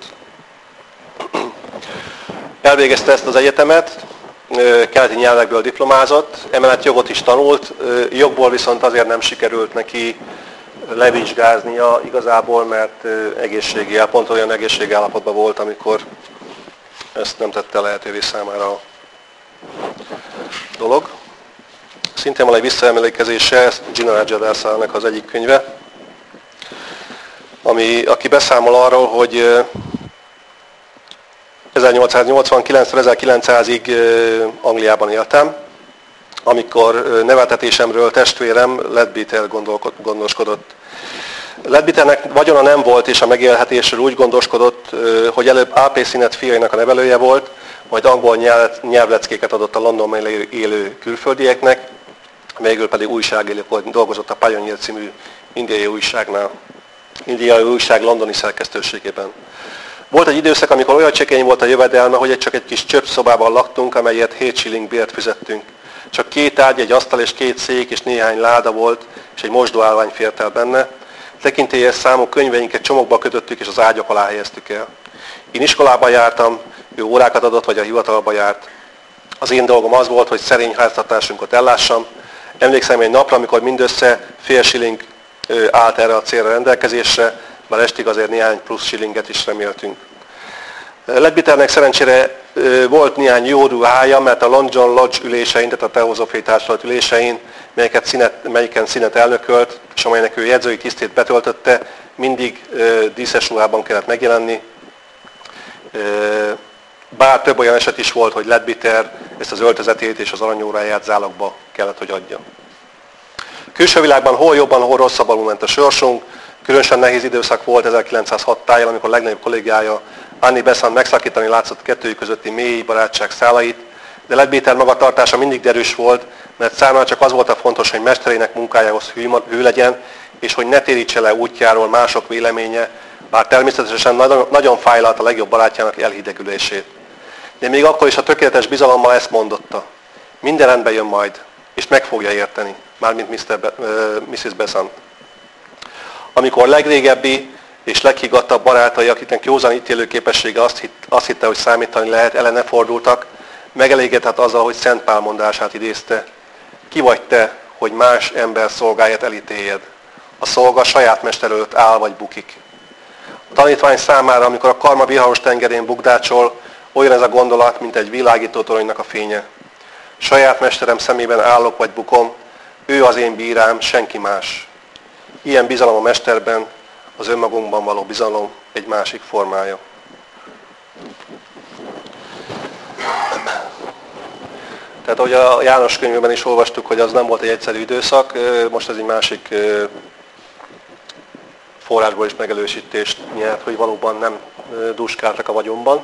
Elvégezte ezt az egyetemet, keleti nyelvekből diplomázott, emellett jogot is tanult, jogból viszont azért nem sikerült neki levizsgáznia igazából, mert pont olyan egészségi állapotban volt, amikor ezt nem tette lehetővé számára a dolog. Szintén van egy visszaemlékezése, ez Gina Raja Das-nak az egyik könyve, aki beszámol arról, hogy 1889-1900-ig Angliában éltem, amikor neveltetésemről testvérem Leadbeater gondoskodott. Leadbeaternek vagyona nem volt, és a megélhetésről úgy gondoskodott, hogy előbb A.P. Sinet fiainak a nevelője volt, majd angol nyelvleckéket adott a Londonban élő külföldieknek, végül pedig újságíróként dolgozott a Pioneer című indiai újság londoni szerkesztőségében. Volt egy időszak, amikor olyan csekény volt a jövedelme, hogy csak egy kis csöppszobában laktunk, amelyet 7 shilling bért fizettünk. Csak 2 ágy, egy asztal és 2 szék és néhány láda volt, és egy mosdóállvány fért el benne. Tekintélyes számú könyveinket csomagba kötöttük, és az ágyak alá helyeztük el. Én iskolába jártam, ő órákat adott, vagy a hivatalba járt. Az én dolgom az volt, hogy szerény háztartásunkat ellássam. Emlékszem egy napra, amikor mindössze fél shilling állt erre a célra rendelkezésre, bár estig azért néhány plusz shillinget is reméltünk. Leadbeaternek szerencsére volt néhány jó ruhája, mert a Long John Lodge ülésein, tehát a teozófiai társulat ülésein, melyiken Sinet elnökölt, és amelynek ő jegyzői tisztét betöltötte, mindig díszes ruhában kellett megjelenni. Bár több olyan eset is volt, hogy Leadbeater ezt az öltözetét és az aranyóráját zálogba kellett, hogy adja. Külső világban hol jobban, hol rosszabbul ment a sorsunk. Különösen nehéz időszak volt 1906 táján, amikor a legnagyobb kollégája Annie Besant megszakítani látszott kettőjük közötti mély barátság szálait, de Leadbeater magatartása mindig derűs volt, mert számára csak az volt a fontos, hogy mesterének munkájához hű legyen, és hogy ne térítse le útjáról mások véleménye, bár természetesen nagyon fájlalt a legjobb barátjának elhidegülését. De még akkor is a tökéletes bizalommal ezt mondotta. Minden rendben jön majd, és meg fogja érteni, mármint Mrs. Besant. Amikor legrégebbi és leghiggadtabb barátai, akiknek józan ítélő képessége azt hitte, hogy számítani lehet, ellene fordultak, megelégedett azzal, hogy Szent Pál mondását idézte. Ki vagy te, hogy más ember szolgáját elítéljed? A szolga saját mester előtt áll vagy bukik. A tanítvány számára, amikor a Karma viharos tengerén bukdácsol, Olyan ez a gondolat, mint egy világító toronynak a fénye. Saját mesterem szemében állok vagy bukom, ő az én bírám, senki más. Ilyen bizalom a mesterben, az önmagunkban való bizalom egy másik formája. Tehát ahogy a János könyvében is olvastuk, hogy az nem volt egy egyszerű időszak, most ez egy másik forrásból is megelősítést nyert, hogy valóban nem dúskáltak a vagyonban.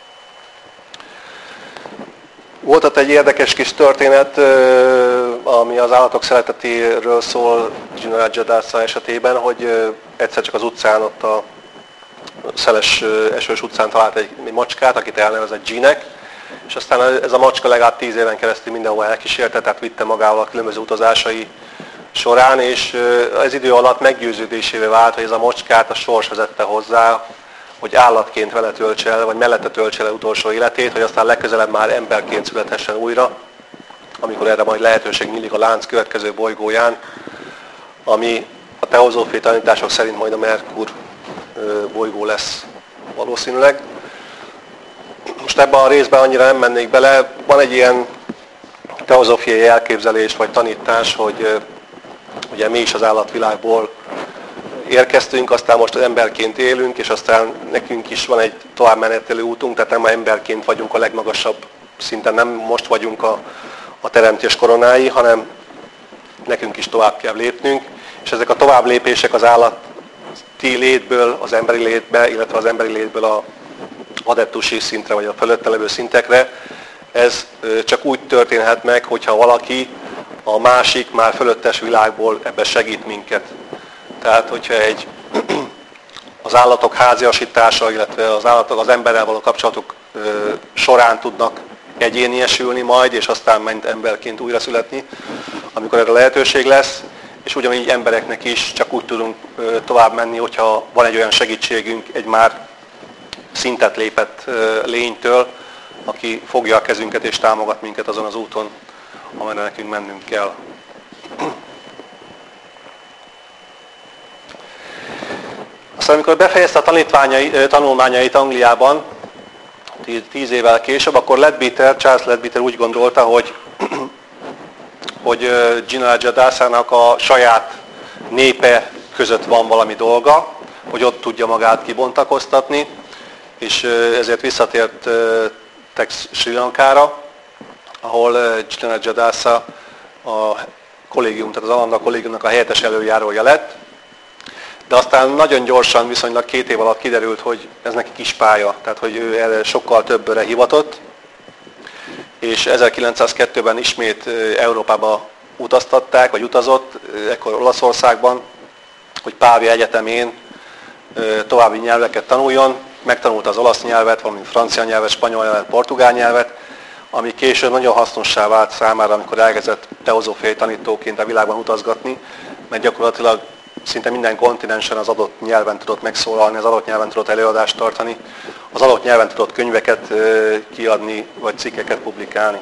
Volt ott egy érdekes kis történet, ami az állatok szeretetéről szól Gina Jadasa esetében, hogy egyszer csak az utcán, ott a szeles esős utcán talált egy macskát, akit elnevezett G-nek, és aztán ez a macska legalább 10 éven keresztül mindenhol elkísérte, tehát vitte magával a különböző utazásai során, és ez idő alatt meggyőződésévé vált, hogy ez a macskát a sors vezette hozzá, hogy állatként vele töltse el, vagy mellette töltse el utolsó életét, hogy aztán legközelebb már emberként születhessen újra, amikor erre majd lehetőség nyílik a lánc következő bolygóján, ami a teozófiai tanítások szerint majd a Merkur bolygó lesz valószínűleg. Most ebben a részben annyira nem mennék bele, van egy ilyen teozófiai elképzelés vagy tanítás, hogy ugye mi is az állatvilágból érkeztünk, aztán most emberként élünk, és aztán nekünk is van egy továbbmenetelő útunk, tehát nem emberként vagyunk a legmagasabb szinten, nem most vagyunk a teremtés koronái, hanem nekünk is tovább kell lépnünk, és ezek a tovább lépések az állati létből az emberi létbe, illetve az emberi létből a adeptusi szintre, vagy a fölötte levő szintekre, ez csak úgy történhet meg, hogyha valaki a másik, már fölöttes világból ebbe segít minket. Tehát, hogyha az állatok háziasítása, illetve az állatok az emberrel való kapcsolatuk során tudnak egyéniesülni majd, és aztán majd emberként újra születni, amikor erre lehetőség lesz, és ugyanígy embereknek is csak úgy tudunk tovább menni, hogyha van egy olyan segítségünk egy már szintet lépett lénytől, aki fogja a kezünket és támogat minket azon az úton, amelyre nekünk mennünk kell. Aztán amikor befejezte a tanulmányait Angliában, 10 évvel később, akkor Charles Leadbeater úgy gondolta, hogy Gina Jadasának a saját népe között van valami dolga, hogy ott tudja magát kibontakoztatni, és ezért visszatért Sri Lankára, ahol Gina Jadasa a kollégium, tehát az Alanda kollégiumnak a helyettes előjárója lett, de aztán nagyon gyorsan, viszonylag 2 év alatt kiderült, hogy ez neki kis pálya, tehát hogy ő erre sokkal többre hivatott, és 1902-ben ismét Európába utaztatták, vagy utazott, ekkor Olaszországban, hogy Pávia Egyetemén további nyelveket tanuljon, megtanulta az olasz nyelvet, valamint francia nyelvet, spanyol nyelvet, portugál nyelvet, ami később nagyon hasznossá vált számára, amikor elkezdett teozófiai tanítóként a világban utazgatni, mert gyakorlatilag szinte minden kontinensen az adott nyelven tudott megszólalni, az adott nyelven tudott előadást tartani, az adott nyelven tudott könyveket kiadni, vagy cikkeket publikálni.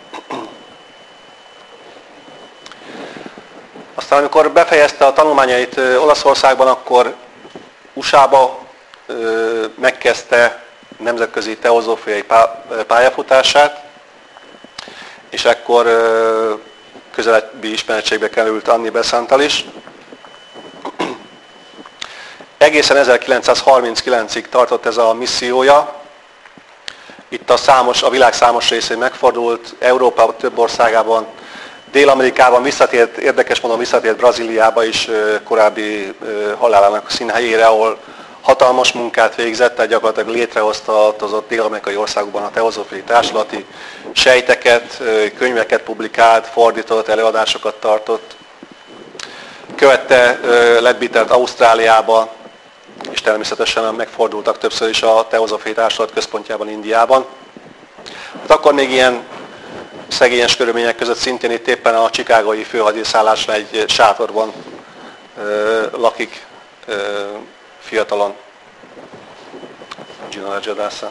Aztán amikor befejezte a tanulmányait Olaszországban, akkor USA-ba megkezdte nemzetközi teozófiai pályafutását, és ekkor közelebbi ismeretségbe került Annie Besanttal is. Egészen 1939-ig tartott ez a missziója. Itt a világ számos részén megfordult, Európa több országában, Dél-Amerikában visszatért, érdekes módon visszatért Brazíliába is korábbi halálának színhelyére, ahol hatalmas munkát végzett, tehát gyakorlatilag létrehozta az dél-amerikai országokban a teozófiai társulati sejteket, könyveket publikált, fordított, előadásokat tartott. Követte Leadbeatert Ausztráliába, és természetesen megfordultak többször is a teozófiai társulat központjában, Indiában. Hát akkor még ilyen szegényes körülmények között szintén itt éppen a chicagói főhadiszállásnál egy sátorban lakik fiatalon Gina Jadasa.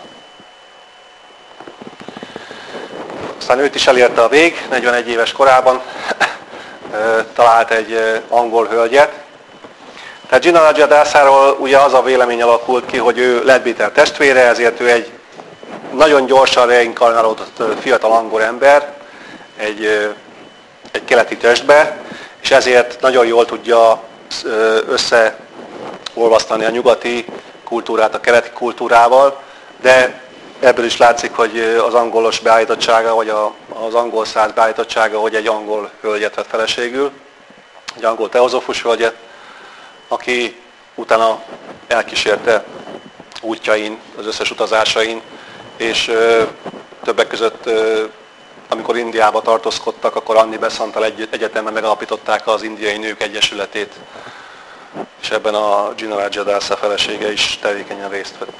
Aztán őt is elérte a vég, 41 éves korában talált egy angol hölgyet. Tehát Gina Jadasáról ugye az a vélemény alakult ki, hogy ő Leadbeater testvére, ezért ő egy nagyon gyorsan reinkarnálódott fiatal angol ember egy keleti testbe, és ezért nagyon jól tudja összeolvasztani a nyugati kultúrát a keleti kultúrával, de ebből is látszik, hogy az angolos beállítottsága, vagy az angol száz beállítottsága, hogy egy angol hölgyet vett feleségül, egy angol teozófus hölgyet, aki utána elkísérte útjain, az összes utazásain, és többek között, amikor Indiába tartózkodtak, akkor Anni Besanttal egyetemben megalapították az Indiai Nők Egyesületét, és ebben a Gina Rajadasa felesége is tevékenyen részt vett.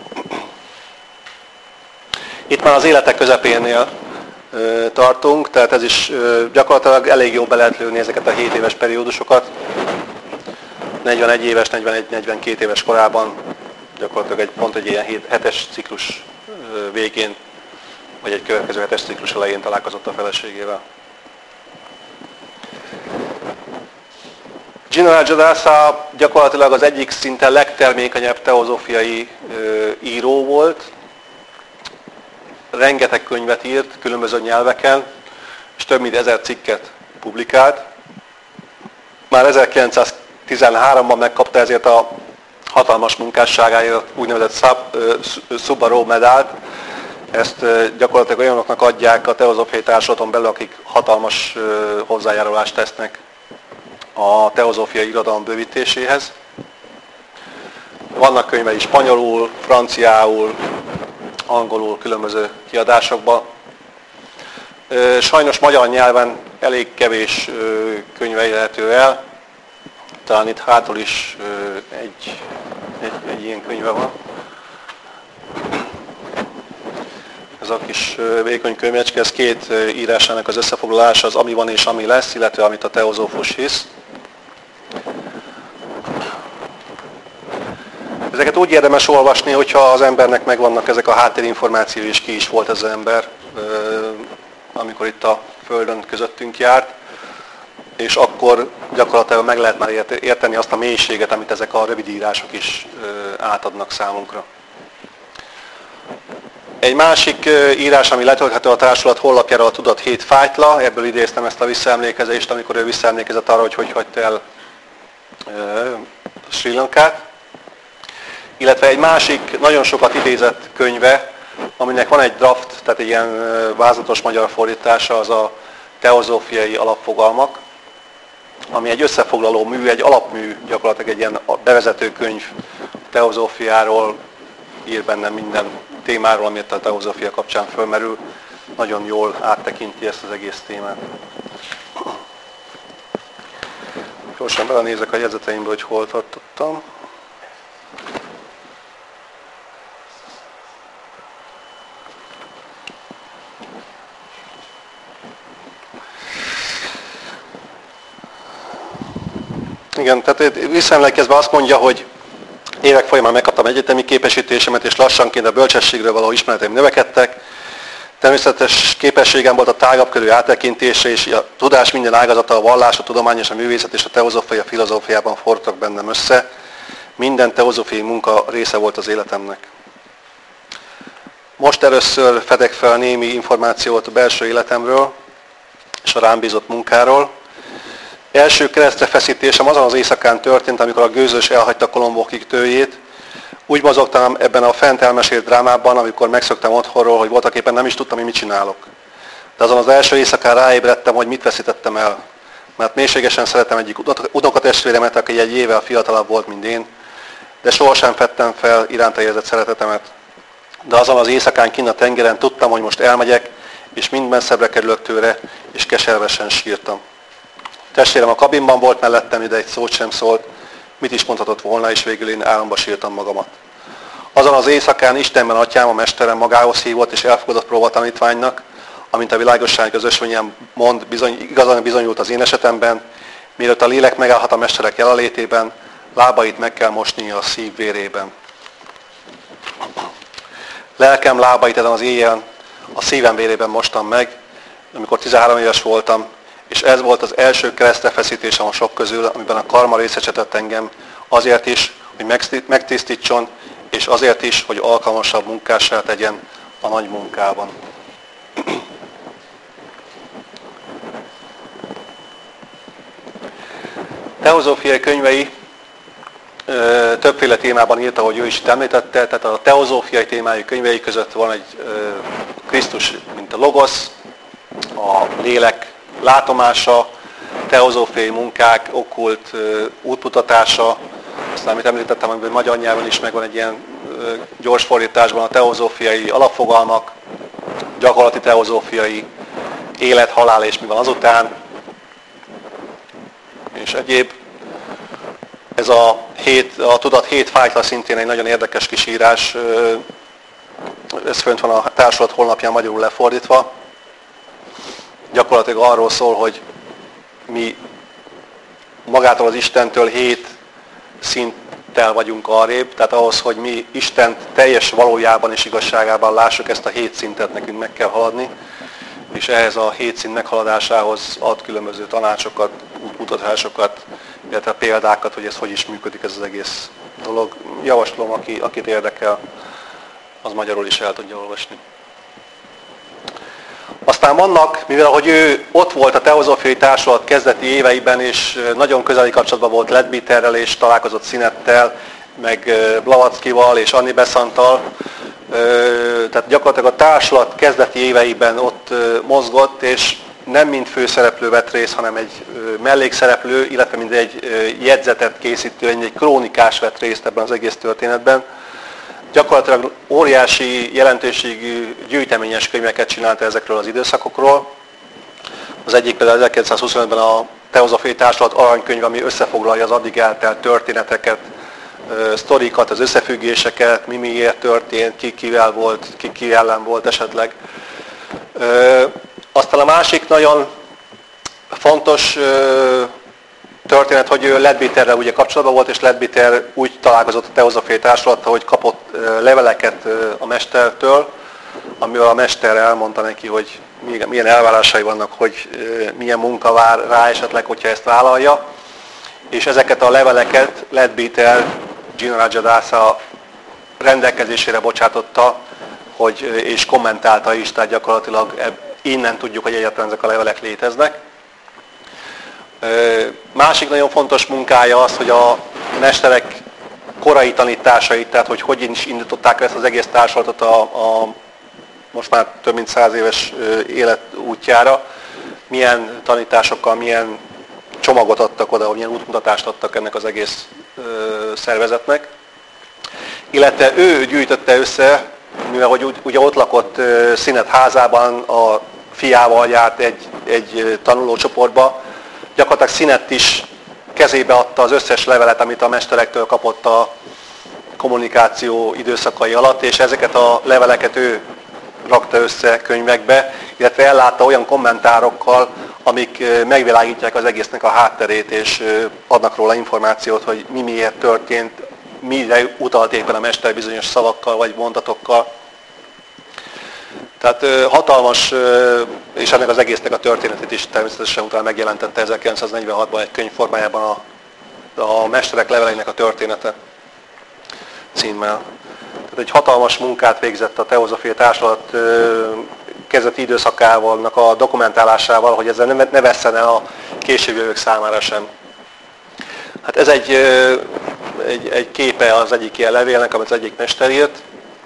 Itt már az életek közepénél tartunk, tehát ez is gyakorlatilag elég jól be lehet lőni ezeket a 7 éves periódusokat. 41 éves, 41-42 éves korában gyakorlatilag pont egy ilyen 7-es ciklus végén, vagy egy következő 7-es ciklus elején találkozott a feleségével. Gina Rajadasa gyakorlatilag az egyik szinte legtermékenyebb teozófiai író volt. Rengeteg könyvet írt különböző nyelveken, és több mint 1000 cikket publikált. Már 1913-ban megkapta ezért a hatalmas munkásságáért úgynevezett Subaró medált. Ezt gyakorlatilag olyanoknak adják a teozófiai társulaton belül, akik hatalmas hozzájárulást tesznek a teozófiai irodalom bővítéséhez. Vannak könyvei spanyolul, franciául, angolul, különböző kiadásokban. Sajnos magyar nyelven elég kevés könyve érhető el. Talán itt hátul is egy ilyen könyve van. Ez a kis vékony könyvecske, ez 2 írásának az összefoglalása, az ami van és ami lesz, illetve amit a teozófus hisz. Ezeket úgy érdemes olvasni, hogyha az embernek megvannak ezek a háttérinformációi, és ki is volt ez az ember, amikor itt a Földön közöttünk járt, és akkor gyakorlatilag meg lehet már érteni azt a mélységet, amit ezek a rövid írások is átadnak számunkra. Egy másik írás, ami letölthető a társulat Hollak erre a tudat 7 fájtla, ebből idéztem ezt a visszaemlékezést, amikor ő visszaemlékezett arra, hogy hagyta el Sri Lankát. Illetve egy másik, nagyon sokat idézett könyve, aminek van egy draft, tehát egy ilyen vázlatos magyar fordítása, az a teozófiai alapfogalmak, ami egy összefoglaló mű, egy alapmű, gyakorlatilag egy ilyen bevezető könyv teozófiáról, ír benne minden témáról, amit a teozófia kapcsán fölmerül. Nagyon jól áttekinti ezt az egész témát. Gyorsan belenézek a jegyzeteimbe, hogy hol tartottam. Igen, tehát visszaemlékezve azt mondja, hogy évek folyamán megkaptam egyetemi képesítésemet, és lassanként a bölcsességről való ismereteim növekedtek. Természetes képességem volt a tágabb körű áttekintése, és a tudás minden ágazata, a vallás, a tudomány és a művészet és a teozófia filozófiában fortak bennem össze. Minden teozófiai munka része volt az életemnek. Most először fedek fel némi információt a belső életemről és a rám bízott munkáról. Első keresztre feszítésem azon az éjszakán történt, amikor a gőzös elhagyta Kolombó kikötőjét. Úgy mozogtam ebben a fent elmesélt drámában, amikor megszöktem otthonról, hogy voltaképpen nem is tudtam, hogy mit csinálok. De azon az első éjszakán ráébredtem, hogy mit veszítettem el. Mert mélységesen szeretem egyik unokatestvéremet, aki egy évvel fiatalabb volt, mint én, de sohasem fedtem fel iránta érzett szeretetemet. De azon az éjszakán kinn a tengeren tudtam, hogy most elmegyek, és mind messzebbre kerülök tőle, és keservesen sírtam. Testvérem a kabinban volt mellettem, de egy szót sem szólt, mit is mondhatott volna, és végül én álomba sírtam magamat. Azon az éjszakán Istenben atyám, a mesterem magához hívott, és elfogadott próbatanítványnak, amint a világosság az ösvényen mond, igazán bizonyult az én esetemben, mielőtt a lélek megállhat a mesterek jelenlétében, lábait meg kell mosnia a szív vérében. Lelkem lábait ezen az éjjel a szívem vérében mostam meg, amikor 13 éves voltam, és ez volt az első keresztrefeszítésem a sok közül, amiben a karma részesített engem, azért is, hogy megtisztítson, és azért is, hogy alkalmasabb munkássá tegyen a nagy munkában. Teozófiai könyvei többféle témában írta, ahogy ő is említette, tehát a teozófiai témájú könyvei között van egy Krisztus, mint a logosz, a lélek látomása, teozófiai munkák, okkult útmutatása, aztán amit említettem, amiben magyar nyelven is megvan egy ilyen gyors fordításban a teozófiai alapfogalmak, gyakorlati teozófiai élet, halál és mi van azután, és egyéb. Ez a tudat 7 fájtla szintén egy nagyon érdekes kis írás, ez fönt van a társulat honlapján magyarul lefordítva. Gyakorlatilag arról szól, hogy mi magától az Istentől 7 szinttel vagyunk arrébb, tehát ahhoz, hogy mi Istent teljes valójában és igazságában lássuk, ezt a 7 szintet nekünk meg kell haladni, és ehhez a 7 szint meghaladásához ad különböző tanácsokat, útmutatásokat, illetve példákat, hogy ez hogy is működik ez az egész dolog. Javaslom, akit érdekel, az magyarul is el tudja olvasni. Aztán vannak, mivel hogy ő ott volt a teozófiai társulat kezdeti éveiben, és nagyon közeli kapcsolatban volt Leadbeaterrel, és találkozott Sinettel, meg Blavatskival és Annie Besanttal, tehát gyakorlatilag a társulat kezdeti éveiben ott mozgott, és nem mint főszereplő vett részt, hanem egy mellékszereplő, illetve mint egy jegyzetet készítő, egy krónikás vett részt ebben az egész történetben. Gyakorlatilag óriási jelentőségű gyűjteményes könyveket csinálta ezekről az időszakokról. Az egyik például 1925-ben a Teozófiai Társulat aranykönyv, ami összefoglalja az addig eltelt történeteket, sztorikat, az összefüggéseket, mi miért történt, ki kivel volt, ki ellen volt esetleg. Aztán a másik nagyon fontos történet, hogy ő Leadbeaterrel ugye kapcsolatban volt, és Leadbeater úgy találkozott a Teozófiai Társulattal, hogy kapott leveleket a mestertől, amivel a mester elmondta neki, hogy milyen elvárásai vannak, hogy milyen munka vár rá esetleg, hogyha ezt vállalja. És ezeket a leveleket Leadbeater Gina Rajadasa rendelkezésére bocsátotta, és kommentálta is, tehát gyakorlatilag innen tudjuk, hogy egyáltalán ezek a levelek léteznek. Másik nagyon fontos munkája az, hogy a mesterek korai tanításait, tehát hogy is indították ezt az egész társulatot a most már több mint 100 éves élet útjára, milyen tanításokkal, milyen csomagot adtak oda, milyen útmutatást adtak ennek az egész szervezetnek. Illetve ő gyűjtötte össze, mivel hogy ugye ott lakott Sinet házában, a fiával járt egy tanulócsoportba, gyakorlatilag Sinet is kezébe adta az összes levelet, amit a mesterektől kapott a kommunikáció időszakai alatt, és ezeket a leveleket ő rakta össze könyvekbe, illetve ellátta olyan kommentárokkal, amik megvilágítják az egésznek a hátterét, és adnak róla információt, hogy mi miért történt, mire utalt éppen a mester bizonyos szavakkal vagy mondatokkal. Tehát hatalmas, és ennek az egésznek a történetét is természetesen utána megjelentette 1946-ban egy könyv formájában a mesterek leveleinek a története címmel. Tehát egy hatalmas munkát végzett a Teozófiai Társulat kezdeti időszakával, a dokumentálásával, hogy ezzel ne vesszen el a későbbiek számára sem. Hát ez egy képe az egyik ilyen levélnek, amit az egyik mester írt.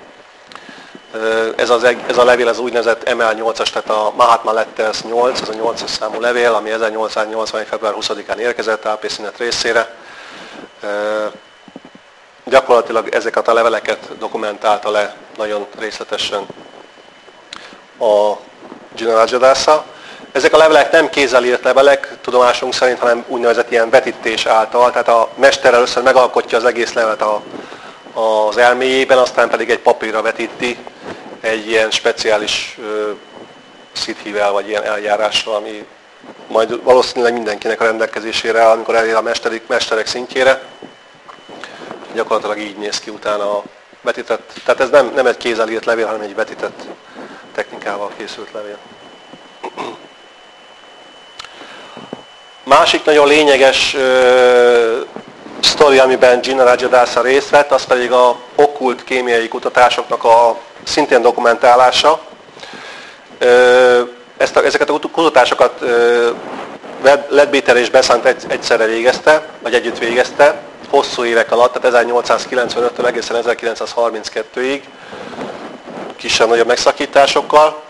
Ez a levél az úgynevezett ML8-as, tehát a Mahatma Letters 8, ez a 8-as számú levél, ami 1881. február 20-án érkezett AP Sinet részére. Gyakorlatilag ezeket a leveleket dokumentálta le nagyon részletesen a Gina Rajadasa. Ezek a levelek nem kézzel írt levelek, tudomásunk szerint, hanem úgynevezett ilyen vetítés által. Tehát a mester először megalkotja az egész levelet az elméjében, aztán pedig egy papírra vetíti egy ilyen speciális szithível, vagy ilyen eljárással, ami majd valószínűleg mindenkinek a rendelkezésére áll, amikor elér a mesterek szintjére. Gyakorlatilag így néz ki utána a vetített, tehát ez nem egy kézzel írt levél, hanem egy vetített technikával készült levél. Másik nagyon lényeges sztori, amiben Gina Rajadasa részt vett, az pedig a okkult kémiai kutatásoknak a szintén dokumentálása. Ezeket a kutatásokat Leadbeater és Besant egyszerre végezte, vagy együtt végezte, hosszú évek alatt, tehát 1895-től egészen 1932-ig, kisebb-nagyobb megszakításokkal.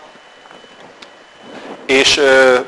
És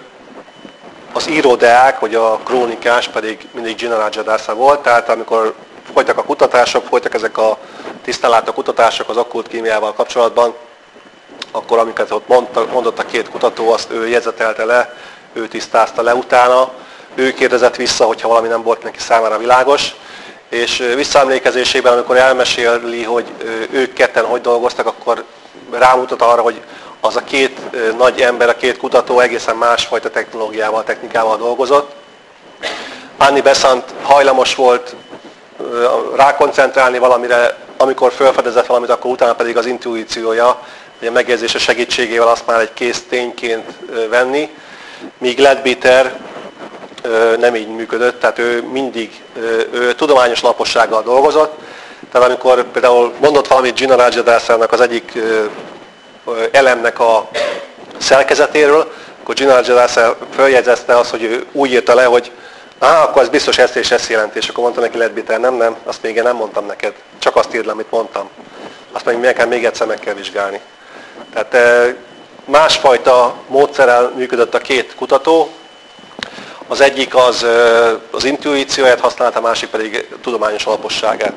az íródeák, vagy a krónikás pedig mindig Gina Rajadasa volt, tehát amikor folytak a kutatások, folytak ezek a tisztánlátó kutatások az okkult kémiával kapcsolatban, akkor amiket ott mondott a két kutató, azt ő jegyzetelte le, ő tisztázta le utána, ő kérdezett vissza, hogyha valami nem volt neki számára világos, és visszaemlékezésében, amikor elmeséli, hogy ők ketten hogy dolgoztak, akkor rámutat arra, hogy az a két nagy ember, a két kutató egészen másfajta technológiával, technikával dolgozott. Annie Besant hajlamos volt rákoncentrálni valamire, amikor felfedezett valamit, akkor utána pedig az intuíciója, a megjegyzése segítségével azt már egy kész tényként venni, míg Leadbeater nem így működött, tehát ő mindig tudományos lapossággal dolgozott. Tehát amikor például mondott valamit Gina Rajadászának az egyik elemnek a szerkezetéről, akkor Gina Rajadasa feljegyezte azt, hogy ő úgy írta le, hogy akkor ez biztos ezt és ezt jelenti, és akkor mondta neki Leadbeater, nem, azt még én nem mondtam neked, csak azt írd le, amit mondtam. Azt még egyszer meg kell vizsgálni. Tehát másfajta módszerrel működött a két kutató, az egyik az intuícióját használta, a másik pedig tudományos alaposságát.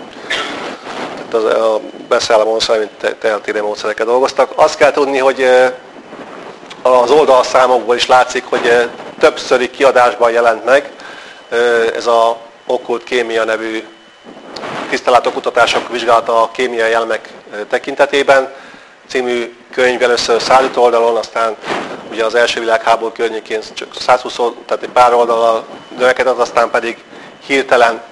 Tehát a beszállomon szerint eltérő módszerekkel dolgoztak. Azt kell tudni, hogy az oldalszámokból is látszik, hogy többszöri kiadásban jelent meg ez a okkult kémia nevű tisztánlátó kutatások vizsgálata a kémiai elemek tekintetében című könyv először 105 oldalon, aztán ugye az első világháború környékén csak 120, tehát egy pár oldallal növekedett, aztán pedig hirtelen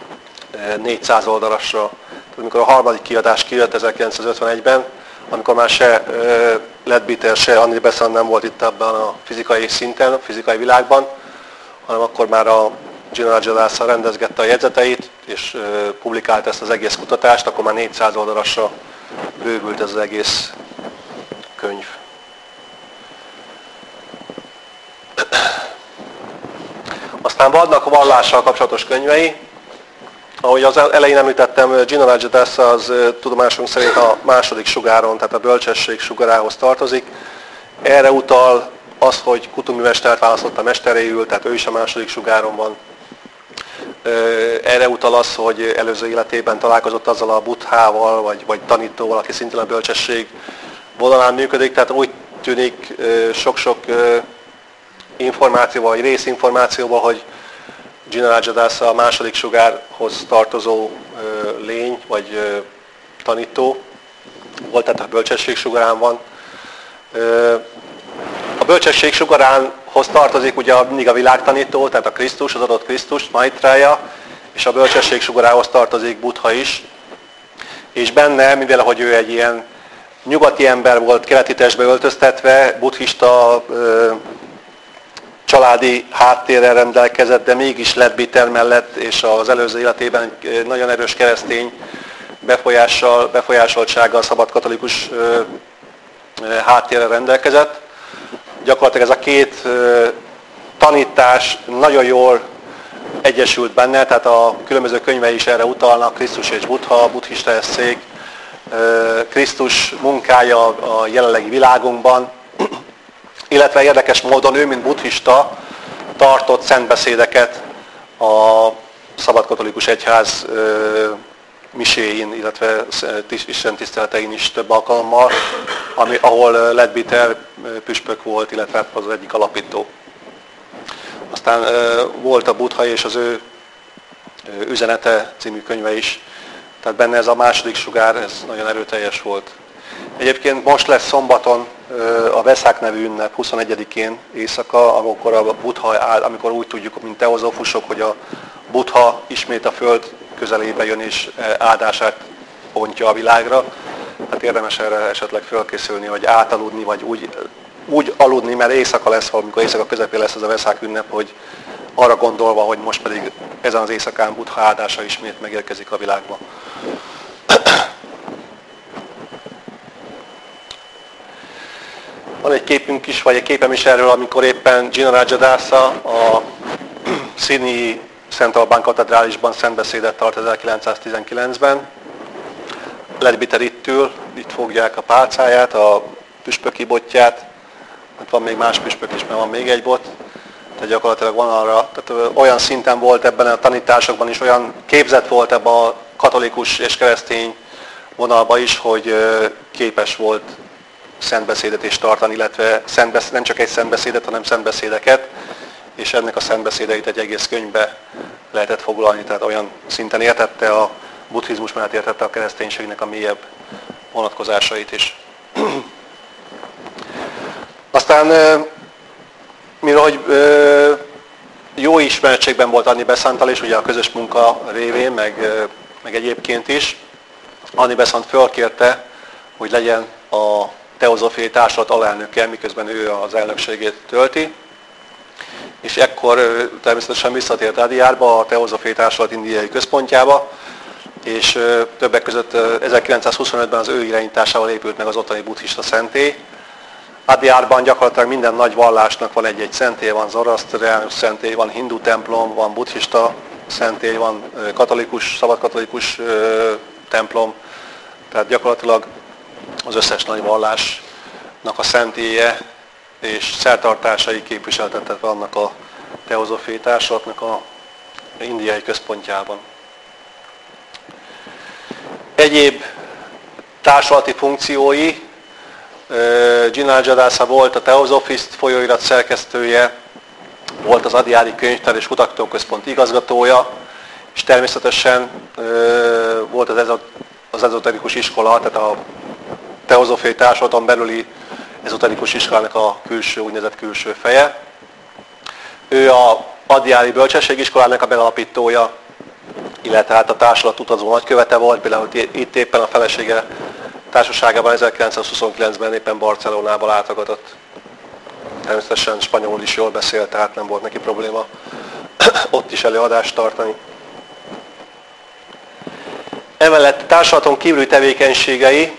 400 oldalasra. Tehát amikor a harmadik kiadás kijött 1951-ben, amikor már se Leadbeater, se Annie Besant nem volt itt ebben a fizikai szinten, a fizikai világban, hanem akkor már a Gina Rajadasa rendezgette a jegyzeteit, és publikált ezt az egész kutatást, akkor már 400 oldalasra bővült ez az egész könyv. Aztán vannak a vallással kapcsolatos könyvei. Ahogy az elején említettem, Gina Rajadasa az tudomásunk szerint a második sugáron, tehát a bölcsesség sugarához tartozik. Erre utal az, hogy Kutumi mestert választotta mesteréül, tehát ő is a második sugáron van. Erre utal az, hogy előző életében találkozott azzal a buddhával, vagy tanítóval, aki szintén a bölcsesség vonalán működik, tehát úgy tűnik sok-sok információval, vagy részinformációval, hogy Gina Rajadasa a második sugárhoz tartozó lény, vagy tanító volt, tehát a bölcsesség sugarán van. A bölcsesség sugaránhoz tartozik ugye mindig a világtanító, tehát a Krisztus, az adott Krisztus, Maitreya, és a bölcsesség sugarához tartozik Buddha is. És benne, mivel hogy ő egy ilyen nyugati ember volt, keleti testbe öltöztetve, buddhista családi háttérrel rendelkezett, de mégis Leadbeater mellett, és az előző életében egy nagyon erős keresztény befolyásoltsággal, szabadkatolikus háttérrel rendelkezett. Gyakorlatilag ez a két tanítás nagyon jól egyesült benne, tehát a különböző könyvei is erre utalnak, Krisztus és Buddha, buddhista eszék, Krisztus munkája a jelenlegi világunkban, illetve érdekes módon ő, mint buddhista, tartott szentbeszédeket a szabadkatolikus egyház miséin, illetve istentiszteletein is több alkalommal, ahol Leadbeater püspök volt, illetve az egyik alapító. Aztán volt a Buddha és az ő üzenete című könyve is, tehát benne ez a második sugár, ez nagyon erőteljes volt. Egyébként most lesz szombaton a Vesak nevű ünnep 21-én éjszaka, amikor úgy tudjuk, mint teozófusok, hogy a Buddha ismét a Föld közelébe jön és áldását ontja a világra. Hát érdemes erre esetleg fölkészülni, vagy átaludni, vagy úgy aludni, mert éjszaka lesz, valamikor éjszaka közepén lesz ez a Vesak ünnep, hogy arra gondolva, hogy most pedig ezen az éjszakán Buddha áldása ismét megérkezik a világba. Van egy képünk is, vagy egy képem is erről, amikor éppen Gina Rajadasa a Sydney Central Bank katedrálisban szentbeszédet tart 1919-ben. Leadbeater itt ül, itt fogják a pálcáját, a püspöki botját. Ott van még más püspök is, mert van még egy bot. Tehát gyakorlatilag van arra, tehát olyan szinten volt ebben a tanításokban is, olyan képzett volt ebben a katolikus és keresztény vonalban is, hogy képes volt szentbeszédet is tartani, illetve nem csak egy szentbeszédet, hanem szentbeszédeket, és ennek a szentbeszédeit egy egész könyvbe lehetett foglalni, tehát olyan szinten értette a buddhizmus mellett értette a kereszténységnek a mélyebb vonatkozásait is. Aztán, mivel hogy jó ismerettségben volt Annie Besanttal is, ugye a közös munka révén, meg egyébként is, Annie Besant fölkérte, hogy legyen a teozófiai társulat alelnöke, miközben ő az elnökségét tölti. És ekkor természetesen visszatért Adyárba, a teozófiai társulat indiai központjába, és többek között 1925-ben az ő irányításával épült meg az ottani buddhista szentély. Adyárban gyakorlatilag minden nagy vallásnak van egy-egy szentély, van zoroasztriánus szentély, van hindu templom, van buddhista szentély, van katolikus, szabadkatolikus templom, tehát gyakorlatilag az összes nagy vallásnak a szentélye és szertartásai képviseltetve vannak a teozófiai társulatnak a indiai központjában. Egyéb társulati funkciói, Gina Rajadasa volt a Theosophist folyóirat szerkesztője, volt az Adyári Könyvtár és Kutatóközpont igazgatója, és természetesen volt az ezoterikus iskola, tehát a teozófiai társulaton belüli ezoterikus iskolának a úgynevezett külső feje. Ő a Adyári Bölcsességiskolának a megalapítója, illetve hát a társulat utazó nagykövete volt, például itt éppen a felesége társaságában 1929-ben éppen Barcelonába látogatott. Természetesen spanyolul is jól beszélt, tehát nem volt neki probléma ott is előadást tartani. Emellett társulaton kívüli tevékenységei,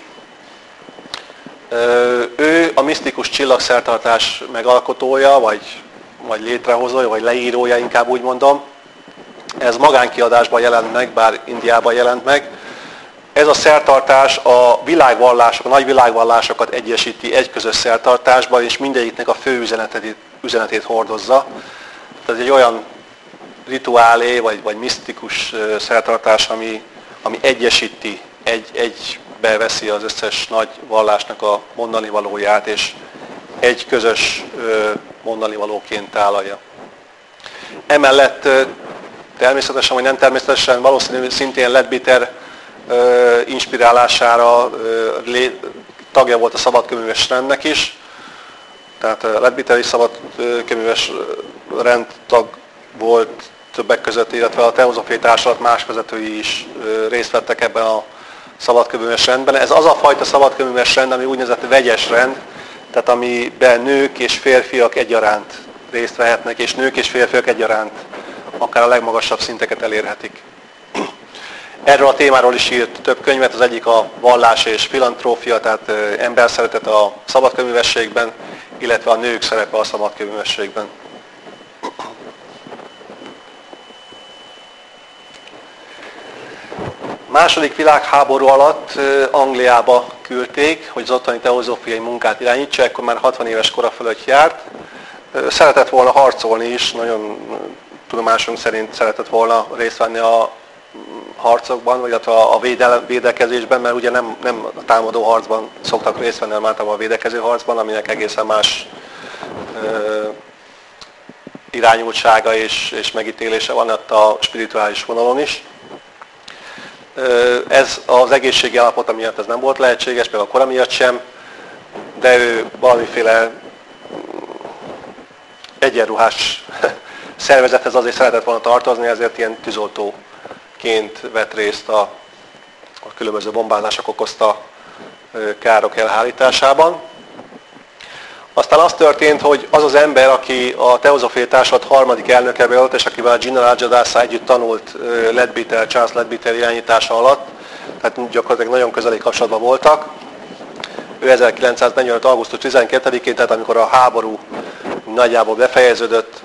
ő a misztikus csillagszertartás megalkotója, vagy létrehozója, vagy leírója, inkább úgy mondom. Ez magánkiadásban jelent meg, bár Indiában jelent meg. Ez a szertartás a világvallások, a nagy világvallásokat egyesíti egy közös szertartásban, és mindegyiknek a fő üzenetét hordozza. Tehát egy olyan rituálé, vagy misztikus szertartás, ami egyesíti, egybe veszi az összes nagy vallásnak a mondani valóját, és egy közös mondani valóként tálalja. Emellett természetesen, vagy nem természetesen, valószínűleg szintén Leadbeater inspirálására tagja volt a szabadköműves rendnek is, tehát Leadbeater is szabadköműves rendtag volt többek között, illetve a teozófiai társulat más vezetői is részt vettek ebben a szabadköműves rendben. Ez az a fajta szabadköműves rend, ami úgynevezett vegyes rend, tehát amiben nők és férfiak egyaránt részt vehetnek, és nők és férfiak egyaránt akár a legmagasabb szinteket elérhetik. Erről a témáról is írt több könyvet, az egyik a vallás és filantrófia, tehát emberszeretet a szabadköművességben, illetve a nők szerepe a szabadköművességben. Második világháború alatt Angliába küldték, hogy az ottani teozófiai munkát irányítsa, ekkor már 60 éves kora fölött járt. Szeretett volna harcolni is, nagyon tudomásunk szerint szeretett volna részt venni a harcokban, vagy a védekezésben, mert ugye nem a támadó harcban szoktak részt venni, hanem általában a védekező harcban, aminek egészen más irányultsága és megítélése van ott a spirituális vonalon is. Ez az egészségi állapota miatt ez nem volt lehetséges, például a kora miatt sem, de ő valamiféle egyenruhás szervezethez azért szeretett volna tartozni, ezért ilyen tűzoltóként vett részt a különböző bombázások okozta károk elhárításában. Aztán az történt, hogy az az ember, aki a teozófiai társulat harmadik elnöke volt, és akivel a Gina Rajadasa együtt tanult Charles Leadbeater irányítása alatt, tehát gyakorlatilag nagyon közeli kapcsolatban voltak, Ő 1945. augusztus 12-én, tehát amikor a háború nagyjából befejeződött,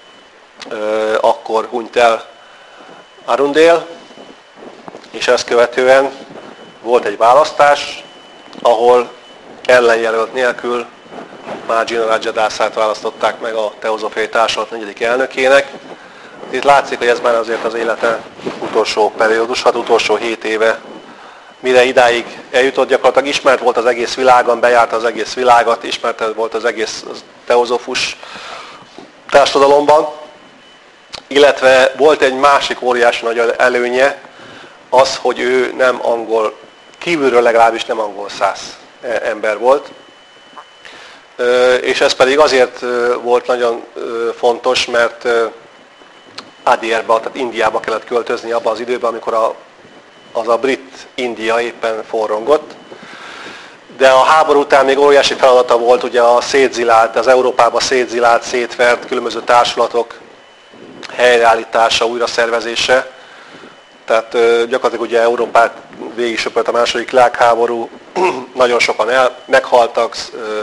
akkor hunyt el Arundel, és ezt követően volt egy választás, ahol ellenjelölt nélkül már Gina Rajadászát választották meg a Teozófiai Társulat 4. elnökének. Itt látszik, hogy ez már azért az élete utolsó periódus, utolsó 7 éve, mire idáig eljutott, gyakorlatilag ismert volt az egész világon, bejárta az egész világot, ismert volt az egész teozófus társadalomban, illetve volt egy másik óriási nagy előnye, az, hogy ő nem angol, kívülről legalábbis nem angol száz ember volt, és ez pedig azért volt nagyon fontos, mert Adyerba, tehát Indiába kellett költözni abban az időben, amikor az a brit India éppen forrongott. De a háború után még óriási feladata volt ugye a szétzilált, az Európába szétzilált, szétvert különböző társulatok helyreállítása, újraszervezése. Tehát gyakorlatilag ugye Európát végig söpört a második világháború, nagyon sokan meghaltak,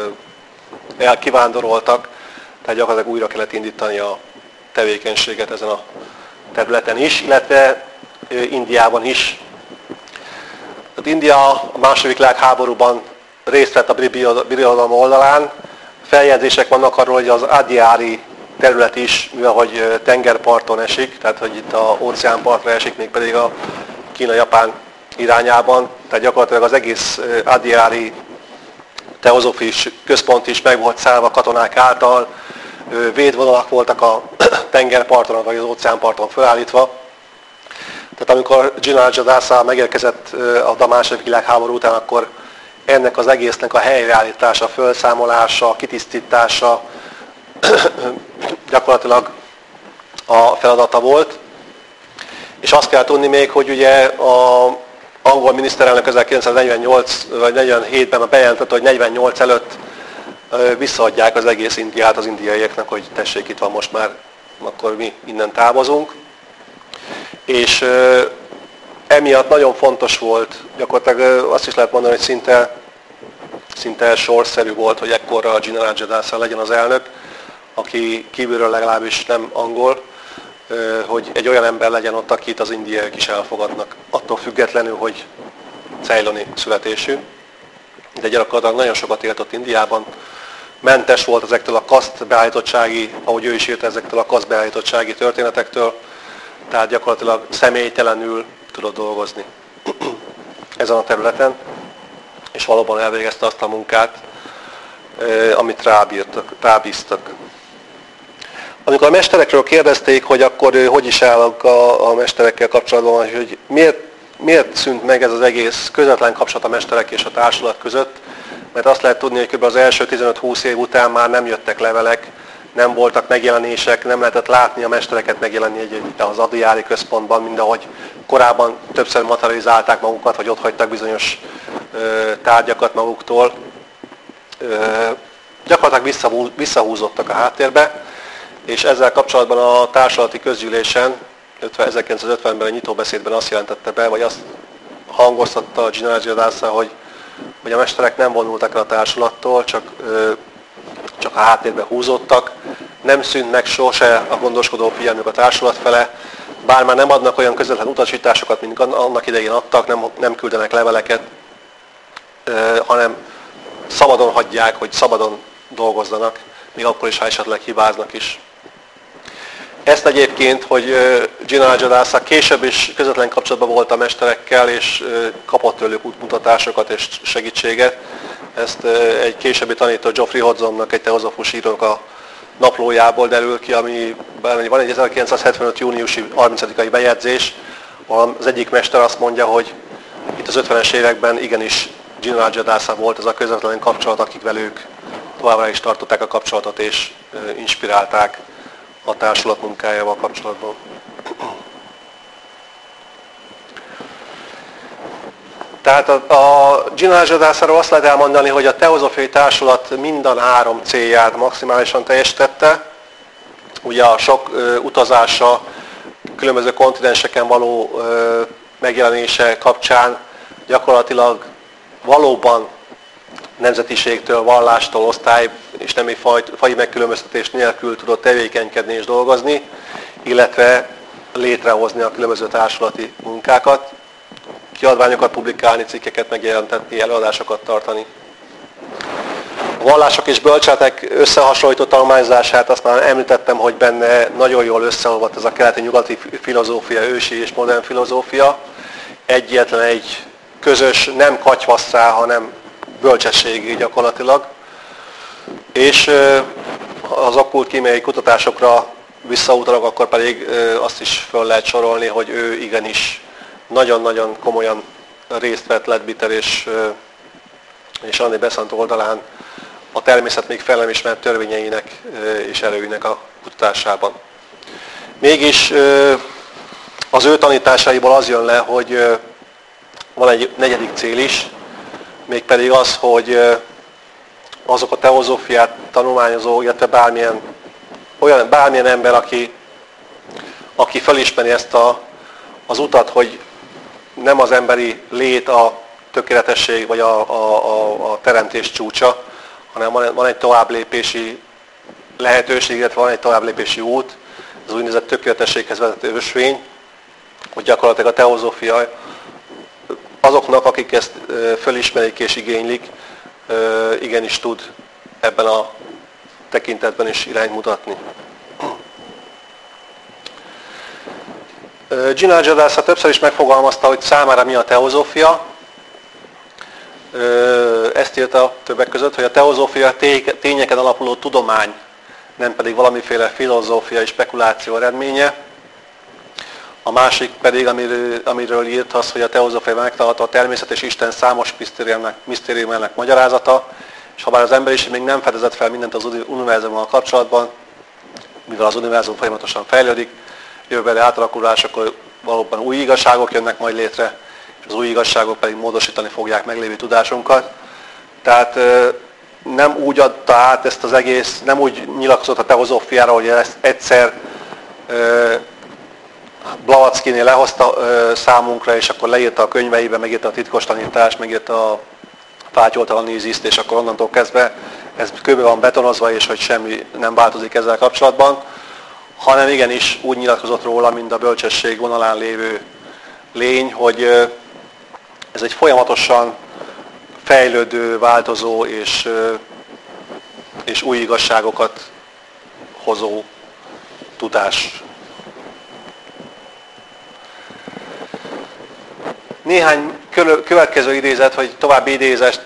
elkivándoroltak, tehát gyakorlatilag újra kellett indítani a tevékenységet ezen a területen is, illetve Indiában is. Tehát India a második világháborúban részt vett a brit birodalom oldalán. Feljegyzések vannak arról, hogy az Adyári terület is, mivel hogy tengerparton esik, tehát hogy itt a óceánpartra esik, még pedig a Kína-Japán irányában. Tehát gyakorlatilag az egész Adyári teozófius központ is meg volt szállva katonák által, védvonalak voltak a tengerparton vagy az óceánparton felállítva. Tehát amikor Gina Rajadásza megérkezett a második világháború után, akkor ennek az egésznek a helyreállítása, felszámolása, kitisztítása gyakorlatilag a feladata volt. És azt kell tudni még, hogy ugye az angol miniszterelnök 1948 vagy 47-ben bejelentette, hogy 48 előtt visszaadják az egész Indiát az indiaiaknak, hogy tessék, itt van most már, akkor mi innen távozunk. És emiatt nagyon fontos volt, gyakorlatilag azt is lehet mondani, hogy szinte sorszerű volt, hogy ekkorra Gina Rajadásza legyen az elnök, aki kívülről legalábbis nem angol, hogy egy olyan ember legyen ott, akit az indiaiak is elfogadnak, attól függetlenül, hogy ceyloni születésű. De gyakorlatilag nagyon sokat élt ott Indiában, mentes volt ezektől a kasztbeállítottsági, ahogy ő is írta, ezektől a kasztbeállítottsági történetektől, tehát gyakorlatilag személytelenül tudott dolgozni ezen a területen, és valóban elvégezte azt a munkát, amit rábíztak. Amikor a mesterekről kérdezték, hogy akkor hogy is állnak a mesterekkel kapcsolatban, hogy miért szűnt meg ez az egész közvetlen kapcsolat a mesterek és a társulat között, mert azt lehet tudni, hogy kb. Az első 15-20 év után már nem jöttek levelek, nem voltak megjelenések, nem lehetett látni a mestereket megjelenni az Adyári központban, mint ahogy korábban többször materializálták magukat, vagy ott hagytak bizonyos tárgyakat maguktól. Gyakorlatilag visszahúzottak a háttérbe, és ezzel kapcsolatban a társulati közgyűlésen 1950-ben a nyitóbeszédben azt jelentette be, vagy azt hangoztatta Gina Rajadásza, hogy a mesterek nem vonultak el a társulattól, csak a háttérbe húzódtak. Nem szűnt meg sose a gondoskodó figyelmük a társulat fele, bár már nem adnak olyan közvetlen utasításokat, mint annak idején adtak, nem küldenek leveleket, hanem szabadon hagyják, hogy szabadon dolgozzanak, még akkor is, ha esetleg hibáznak is. Ezt egyébként, hogy Gina Rajadásza később is közvetlen kapcsolatban volt a mesterekkel, és kapott tőlük útmutatásokat és segítséget. Ezt egy későbbi tanító Geoffrey Hodsonnak, egy teozófus írónak a naplójából derül ki, ami van egy 1975. júniusi 30-ai bejegyzés, az egyik mester azt mondja, hogy itt az 50-es években igenis Gina Rajadásza volt ez a közvetlen kapcsolat, akik velük továbbra is tartották a kapcsolatot és inspirálták a társulat munkájával kapcsolatban. Tehát a Gina Rajadászáról azt lehet elmondani, hogy a teozófiai társulat minden 3 célját maximálisan teljesítette. Ugye a sok utazása, különböző kontinenseken való megjelenése kapcsán gyakorlatilag valóban nemzetiségtől, vallástól, osztály és nemi faji megkülönböztetés nélkül tudott tevékenykedni és dolgozni, illetve létrehozni a különböző társulati munkákat, kiadványokat publikálni, cikkeket megjelentetni, előadásokat tartani. A vallások és bölcseletek összehasonlító tanulmányozását azt már említettem, hogy benne nagyon jól összeolvadt ez a keleti-nyugati filozófia, ősi és modern filozófia. Egyetlen egy közös, nem katyvasszá, hanem bölcsességi gyakorlatilag. És az okkult kémiai kutatásokra visszautalok, akkor pedig azt is föl lehet sorolni, hogy ő igenis nagyon-nagyon komolyan részt vett Leadbeater és André Besant oldalán a természet még fel nem ismert törvényeinek és erőinek a kutatásában. Mégis az ő tanításaiból az jön le, hogy van egy negyedik cél is, mégpedig az, hogy azok a teozófiát tanulmányozó, illetve bármilyen ember, aki felismeri ezt az utat, hogy nem az emberi lét a tökéletesség vagy a teremtés csúcsa, hanem van egy továbblépési lehetőség, illetve van egy továbblépési út, az úgynevezett tökéletességhez vezető ösvény, hogy gyakorlatilag a teozófia azoknak, akik ezt fölismerik és igénylik, igenis tud ebben a tekintetben is irányt mutatni. Gina Jadasa többször is megfogalmazta, hogy számára mi a teozófia. Ezt írta többek között, hogy a teozófia tényeken alapuló tudomány, nem pedig valamiféle filozófiai spekuláció eredménye. A másik pedig, amiről írt az, hogy a teozófia megtalálható a természet és Isten számos misztériumának magyarázata, és ha bár az emberiség még nem fedezett fel mindent az univerzummal kapcsolatban, mivel az univerzum folyamatosan fejlődik, jövőbeli átalakulásokkor valóban új igazságok jönnek majd létre, és az új igazságok pedig módosítani fogják meglévő tudásunkat. Tehát nem úgy adta át ezt az egész, nem úgy nyilatkozott a teozófiára, hogy ezt egyszer Blavatskynél lehozta számunkra, és akkor leírta a könyveibe, megírta a titkos tanítást, megírta a fátyoltalanizist, és akkor onnantól kezdve ez kőbe van betonozva, és hogy semmi nem változik ezzel kapcsolatban, hanem igenis úgy nyilatkozott róla, mint a bölcsesség vonalán lévő lény, hogy ez egy folyamatosan fejlődő, változó és új igazságokat hozó tudás. Néhány következő idézet, vagy további idézést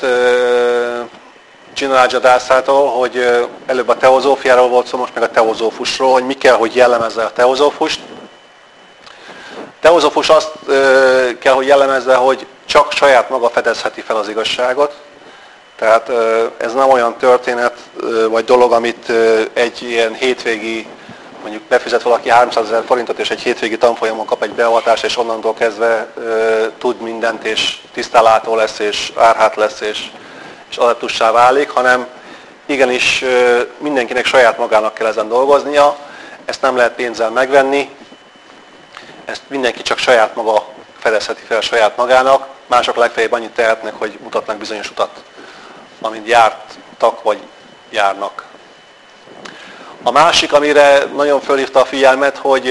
Gina Jadasától, hogy előbb a teozófiáról volt szó, most meg a teozófusról, hogy mi kell, hogy jellemezze a teozófust. A teozófus azt kell, hogy jellemezze, hogy csak saját maga fedezheti fel az igazságot. Tehát ez nem olyan történet vagy dolog, amit egy ilyen hétvégi, mondjuk befizet valaki 300 000 forintot, és egy hétvégi tanfolyamon kap egy beavatást, és onnantól kezdve tud mindent, és tisztánlátó lesz, és árhát lesz, és adeptussá válik, hanem igenis mindenkinek saját magának kell ezen dolgoznia, ezt nem lehet pénzzel megvenni, ezt mindenki csak saját maga fedezheti fel saját magának, mások legfeljebb annyit tehetnek, hogy mutatnak bizonyos utat, amit jártak vagy járnak. A másik, amire nagyon fölhívta a figyelmet, hogy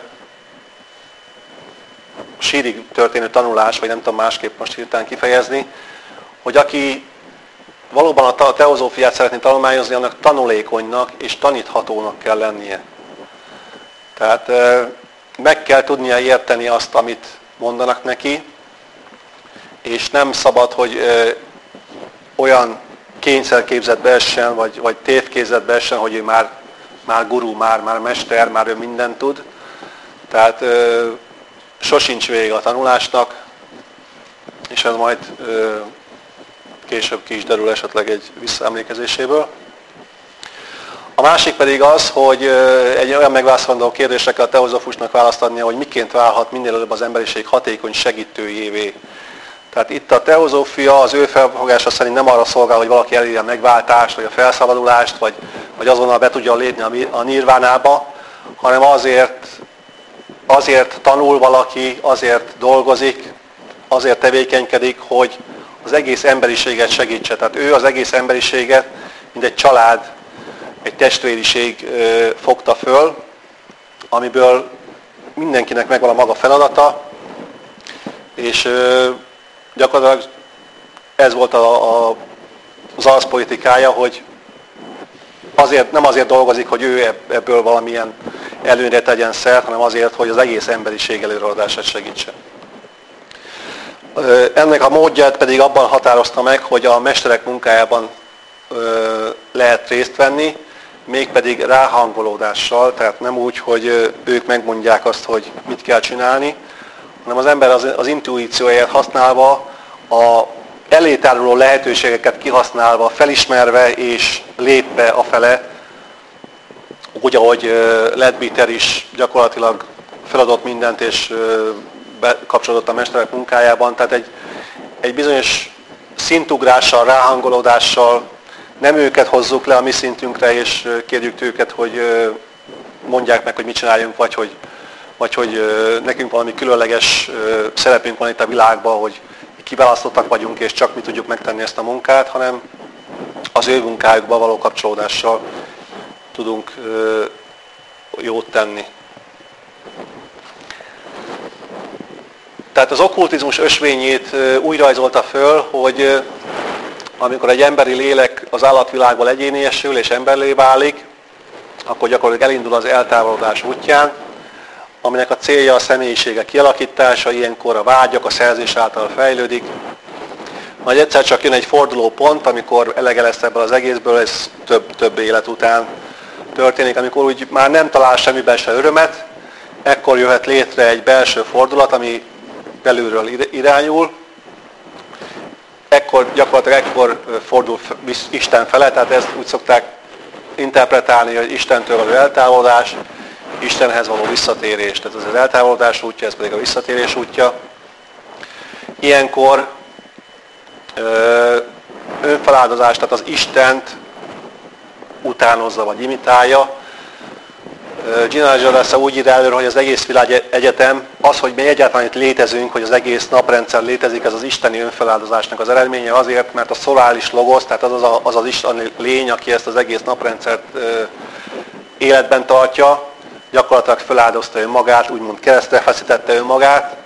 sírig történő tanulás, vagy nem tudom másképp most hirtelen kifejezni, hogy aki valóban a teozófiát szeretné tanulmányozni, annak tanulékonynak és taníthatónak kell lennie. Tehát meg kell tudnia érteni azt, amit mondanak neki, és nem szabad, hogy olyan kényszerképzetbe essen, vagy tévképzetbe essen, hogy ő már guru, már mester, már ő mindent tud. Tehát sosincs vége a tanulásnak, és ez majd később ki is derül esetleg egy visszaemlékezéséből. A másik pedig az, hogy egy olyan megválaszolandó kérdésre kell a teozófusnak választ adnia, hogy miként válhat minél előbb az emberiség hatékony segítőjévé. Tehát itt a teozófia az ő felfogása szerint nem arra szolgál, hogy valaki elérje a megváltást, vagy a felszabadulást, vagy azonnal be tudja lépni a nirvánába, hanem azért tanul valaki, azért dolgozik, azért tevékenykedik, hogy az egész emberiséget segítse. Tehát ő az egész emberiséget, mint egy család, egy testvériség fogta föl, amiből mindenkinek megvan a maga feladata, és gyakorlatilag ez volt az arszpolitikája, hogy nem azért dolgozik, hogy ő ebből valamilyen előnyre tegyen szert, hanem azért, hogy az egész emberiség előreadását segítse. Ennek a módját pedig abban határozta meg, hogy a mesterek munkájában lehet részt venni, mégpedig ráhangolódással, tehát nem úgy, hogy ők megmondják azt, hogy mit kell csinálni, hanem az ember az intuícióját használva, a elétáruló lehetőségeket kihasználva, felismerve és lépve afele, úgy, ahogy Leadbeater is gyakorlatilag feladott mindent és bekapcsolódott a mesterek munkájában, tehát egy bizonyos szintugrással, ráhangolódással nem őket hozzuk le a mi szintünkre, és kérjük őket, hogy mondják meg, hogy mit csináljunk, vagy hogy nekünk valami különleges szerepünk van itt a világban, hogy kiválasztottak vagyunk, és csak mi tudjuk megtenni ezt a munkát, hanem az ő munkájukba való kapcsolódással tudunk jót tenni. Tehát az okkultizmus ösvényét úgy rajzolta föl, hogy amikor egy emberi lélek az állatvilágból egyéniesül és emberré válik, akkor gyakorlatilag elindul az eltávolodás útján, aminek a célja a személyisége kialakítása, ilyenkor a vágyak, a szerzés által fejlődik. Majd egyszer csak jön egy forduló pont, amikor elege lesz ebből az egészből, ez több élet után történik, amikor úgy már nem talál semmiben se örömet, ekkor jöhet létre egy belső fordulat, ami belülről irányul, gyakorlatilag fordul Isten fele, tehát ezt úgy szokták interpretálni, hogy Istentől való eltávolodás, Istenhez való visszatérés. Tehát ez az eltávolodás útja, ez pedig a visszatérés útja. Ilyenkor önfeláldozás, tehát az Istent utánozza vagy imitálja. Gina Jadasa úgy ír előre, hogy az egész világegyetem, az, hogy mi egyáltalán itt létezünk, hogy az egész naprendszer létezik, ez az isteni önfeláldozásnak az eredménye azért, mert a szoláris logosz, tehát az az isteni lény, aki ezt az egész naprendszert életben tartja, gyakorlatilag feláldozta önmagát, úgymond keresztre feszítette önmagát.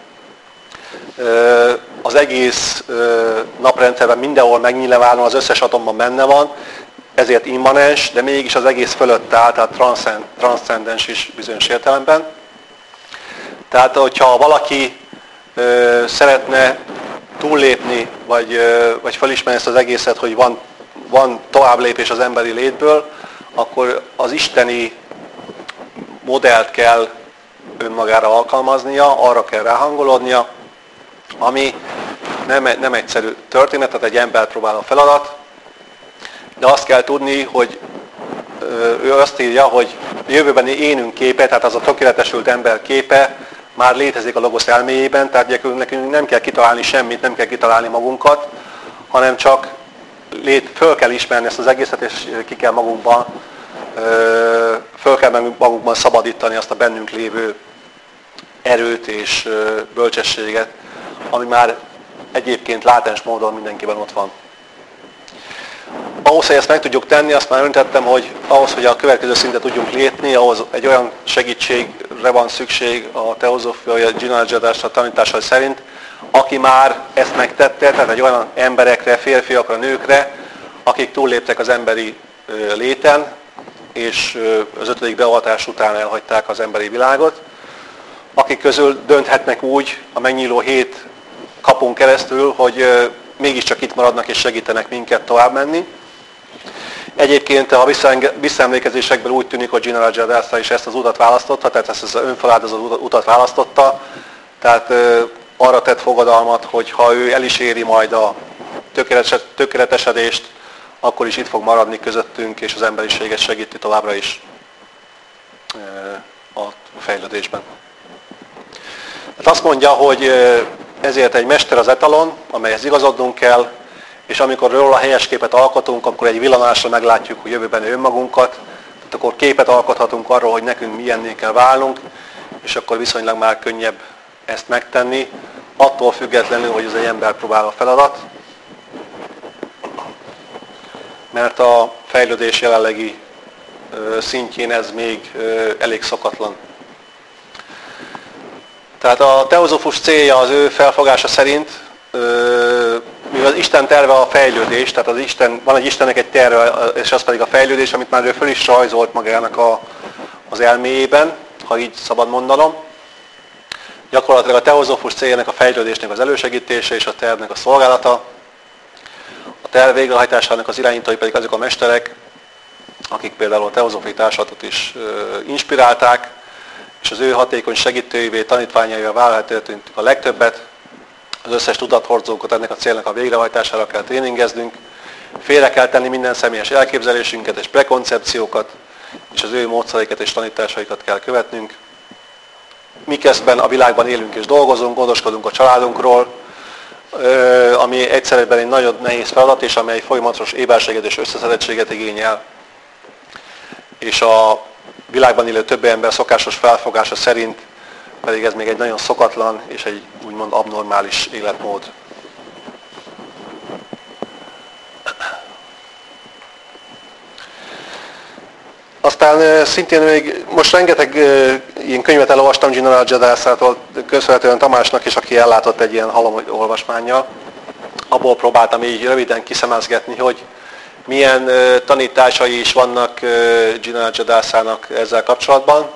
Az egész naprendszerben mindenhol megnyilvánul, az összes atomban benne van, ezért immanens, de mégis az egész fölött áll, tehát transzcendens is bizonyos értelemben. Tehát, hogyha valaki szeretne túllépni, vagy felismerni ezt az egészet, hogy van továbblépés az emberi létből, akkor az isteni modellt kell önmagára alkalmaznia, arra kell ráhangolódnia, ami nem egyszerű történet, tehát egy ember próbál a feladat, de azt kell tudni, hogy ő azt írja, hogy a jövőbeni énünk képe, tehát az a tökéletesült ember képe már létezik a logosz elméjében, tehát nekünk nem kell kitalálni semmit, nem kell kitalálni magunkat, hanem csak föl kell ismerni ezt az egészet, és ki kell föl kell magunkban szabadítani azt a bennünk lévő erőt és bölcsességet, ami már egyébként látens módon mindenkiben ott van. Ahhoz, hogy ezt meg tudjuk tenni, azt már öntettem, hogy ahhoz, hogy a következő szintet tudjunk lépni, ahhoz egy olyan segítségre van szükség a teozófia Gina Jadasa tanításai szerint, aki már ezt megtette, tehát egy olyan emberekre, férfiakra, nőkre, akik túlléptek az emberi léten, és az 5. beavatás után elhagyták az emberi világot, akik közül dönthetnek úgy a megnyíló 7 kapun keresztül, hogy mégiscsak itt maradnak és segítenek minket tovább menni. Egyébként a visszaemlékezésekből úgy tűnik, hogy Gina Jadasa is ezt az utat választotta, tehát ezt az önfeláldozó utat választotta, tehát arra tett fogadalmat, hogy ha ő el is éri majd a tökéletesedést, akkor is itt fog maradni közöttünk, és az emberiséget segíti továbbra is a fejlődésben. Hát azt mondja, hogy ezért egy mester az etalon, amelyhez igazodnunk kell, és amikor róla helyes képet alkotunk, akkor egy villanásra meglátjuk, hogy jövőben önmagunkat, tehát akkor képet alkothatunk arról, hogy nekünk milyenné kell válnunk, és akkor viszonylag már könnyebb ezt megtenni, attól függetlenül, hogy ez egy ember próbál a feladat. mert a fejlődés jelenlegi szintjén ez még elég szokatlan. Tehát a teozófus célja az ő felfogása szerint, mivel az Isten terve a fejlődés, tehát van egy Istennek egy terve, és az pedig a fejlődés, amit már ő föl is rajzolt magának az elméjében, ha így szabad mondanom. Gyakorlatilag a teozófus céljának a fejlődésnek az elősegítése és a tervnek a szolgálata. A terv végrehajtásának az irányítói pedig azok a mesterek, akik például a teozófiai társulatot is inspirálták, és az ő hatékony segítőivé, tanítványaival vállalhatőtünk a legtöbbet. Az összes tudathordozókat ennek a célnak a végrehajtására kell tréningeznünk. Félre kell tenni minden személyes elképzelésünket és prekoncepciókat, és az ő módszereiket és tanításaikat kell követnünk. Miközben a világban élünk és dolgozunk, gondoskodunk a családunkról, ami egyszerűen egy nagyon nehéz feladat, és amely folyamatos éberséget és összeszedettséget igényel. És a világban élő többi ember szokásos felfogása szerint pedig ez még egy nagyon szokatlan és egy úgymond abnormális életmód. Aztán szintén még most rengeteg ilyen könyvet elolvastam General Jadászától, köszönhetően Tamásnak is, aki ellátott egy ilyen halomolvasmánnyal. Abból próbáltam így röviden kiszemezgetni, hogy milyen tanításai is vannak General Jadászának ezzel kapcsolatban.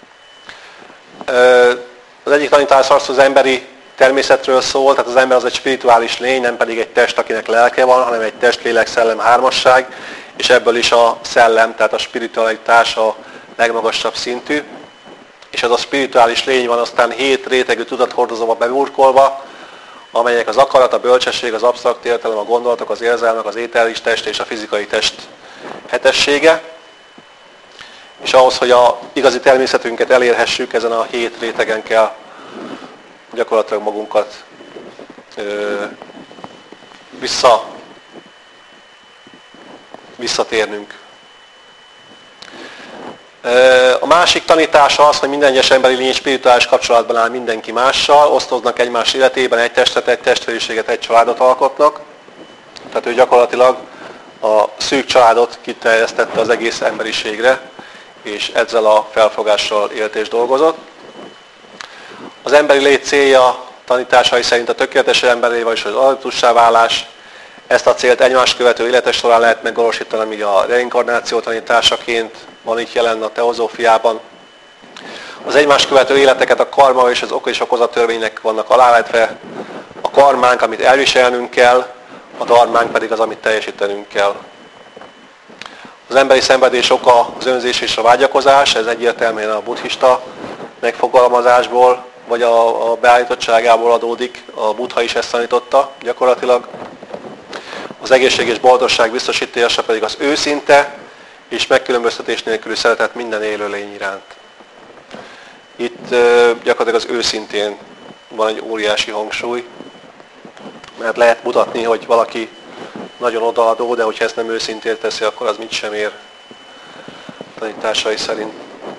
Az egyik tanítás az emberi természetről szól, tehát az ember az egy spirituális lény, nem pedig egy test, akinek lelke van, hanem egy test, lélek, szellem hármasság, és ebből is a szellem, tehát a spiritualitás a legmagasabb szintű. És ez a spirituális lény van aztán 7 rétegű tudathordozóba beburkolva, amelyek az akarat, a bölcsesség, az absztrakt értelem, a gondolatok, az érzelmek, az éteris test és a fizikai test hetessége. És ahhoz, hogy a igazi természetünket elérhessük, ezen a 7 rétegen kell gyakorlatilag magunkat visszatérnünk. A másik tanítása az, hogy minden egyes emberi lény spirituális kapcsolatban áll mindenki mással, osztoznak egymás életében, egy testet, egy testvériséget, egy családot alkotnak. Tehát ő gyakorlatilag a szűk családot kiterjesztette az egész emberiségre, és ezzel a felfogással élt és dolgozott. Az emberi lény célja tanításai szerint a tökéletes emberré, vagyis az adeptussá válás. Ezt a célt egymás követő életes során lehet megvalósítani, ami a reinkarnáció tanításaként van itt jelen a teozófiában. Az egymás követő életeket a karma és az ok és okozat törvénynek vannak alávetve. A karmánk, amit elviselnünk kell, a dharmánk pedig az, amit teljesítenünk kell. Az emberi szenvedés oka az önzés és a vágyakozás, ez egyértelműen a buddhista megfogalmazásból, vagy a beállítottságából adódik, a Buddha is ezt tanította gyakorlatilag. Az egészség és boldogság biztosítása pedig az őszinte és megkülönböztetés nélküli szeretet minden élőlény iránt. Itt gyakorlatilag az őszintén van egy óriási hangsúly, mert lehet mutatni, hogy valaki nagyon odaadó, de hogyha ezt nem őszintén teszi, akkor az mit sem ér tanításai szerint.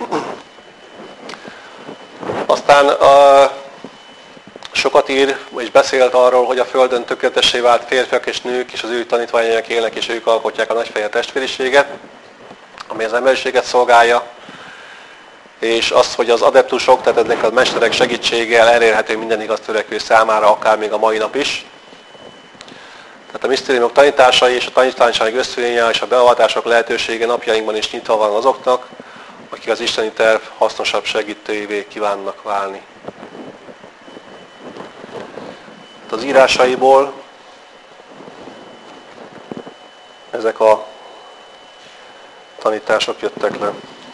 Aztán sokat ír és beszélt arról, hogy a Földön tökéletessé vált férfiak és nők és az ő tanítványainak élnek, és ők alkotják a nagyfehér testvériséget, ami az emberiséget szolgálja, és azt, hogy az adeptusok, tehát ennek a mesterek segítséggel elérhető minden igaz törekvő számára, akár még a mai nap is. Tehát a misztériumok tanításai és a tanítványság ösztönje és a beavatások lehetősége napjainkban is nyitva van azoknak, akik az isteni terv hasznosabb segítőivé kívánnak válni. Az írásaiból ezek a tanítások jöttek le.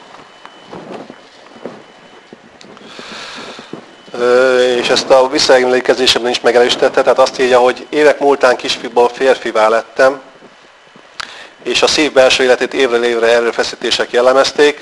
És ezt a visszaemlékezésemben is megerősítette, tehát azt írja, hogy évek múltán kisfiból férfivá lettem, és a szív belső életét évről évre erőfeszítések jellemezték.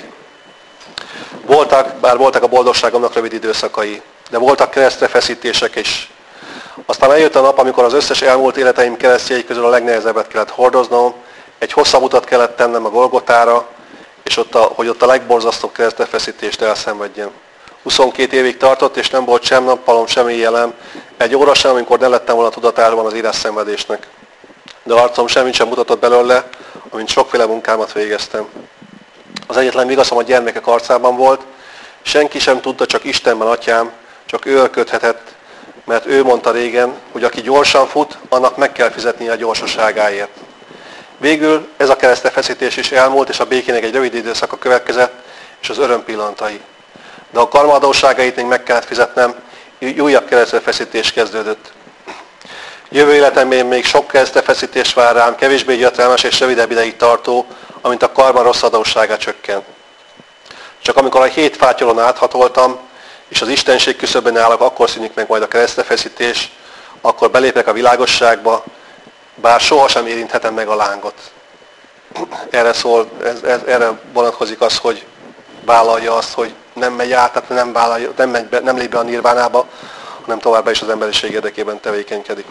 Bár voltak a boldogságomnak rövid időszakai, de voltak keresztrefeszítések is. Aztán eljött a nap, amikor az összes elmúlt életeim keresztjei közül a legnehezebbet kellett hordoznom, egy hosszabb utat kellett tennem a Golgotára, és hogy ott a legborzasztóbb keresztrefeszítést elszenvedjem. 22 évig tartott, és nem volt sem nappalom, sem éjjelem, egy óra sem, amikor ne lettem volna tudatában az éles szenvedésnek. de arcom semmit sem mutatott belőle, amint sokféle munkámat végeztem. Az egyetlen vigaszom a gyermekek arcában volt, senki sem tudta, csak Istenben, Atyám, csak ő örködhetett, mert ő mondta régen, hogy aki gyorsan fut, annak meg kell fizetnie a gyorsaságáért. Végül ez a keresztfeszítés is elmúlt, és a békének egy rövid időszaka következett, és az öröm pillanatai. De a karmadóságait még meg kellett fizetnem, újabb keresztfeszítés kezdődött. Jövő életemben még sok keresztfeszítés vár rám, kevésbé gyötrelmes és rövidebb ideig tartó, amint a karma rossz adóssága csökken. Csak amikor a 7 fátyolon áthatoltam, és az Istenség küszöbben állok, akkor szűnik meg majd a keresztfeszítés, akkor belépek a világosságba, bár sohasem érinthetem meg a lángot. Erre vonatkozik az, hogy vállalja azt, hogy nem megy át, tehát nem lép be a nirvánába, hanem továbbá is az emberiség érdekében tevékenykedik.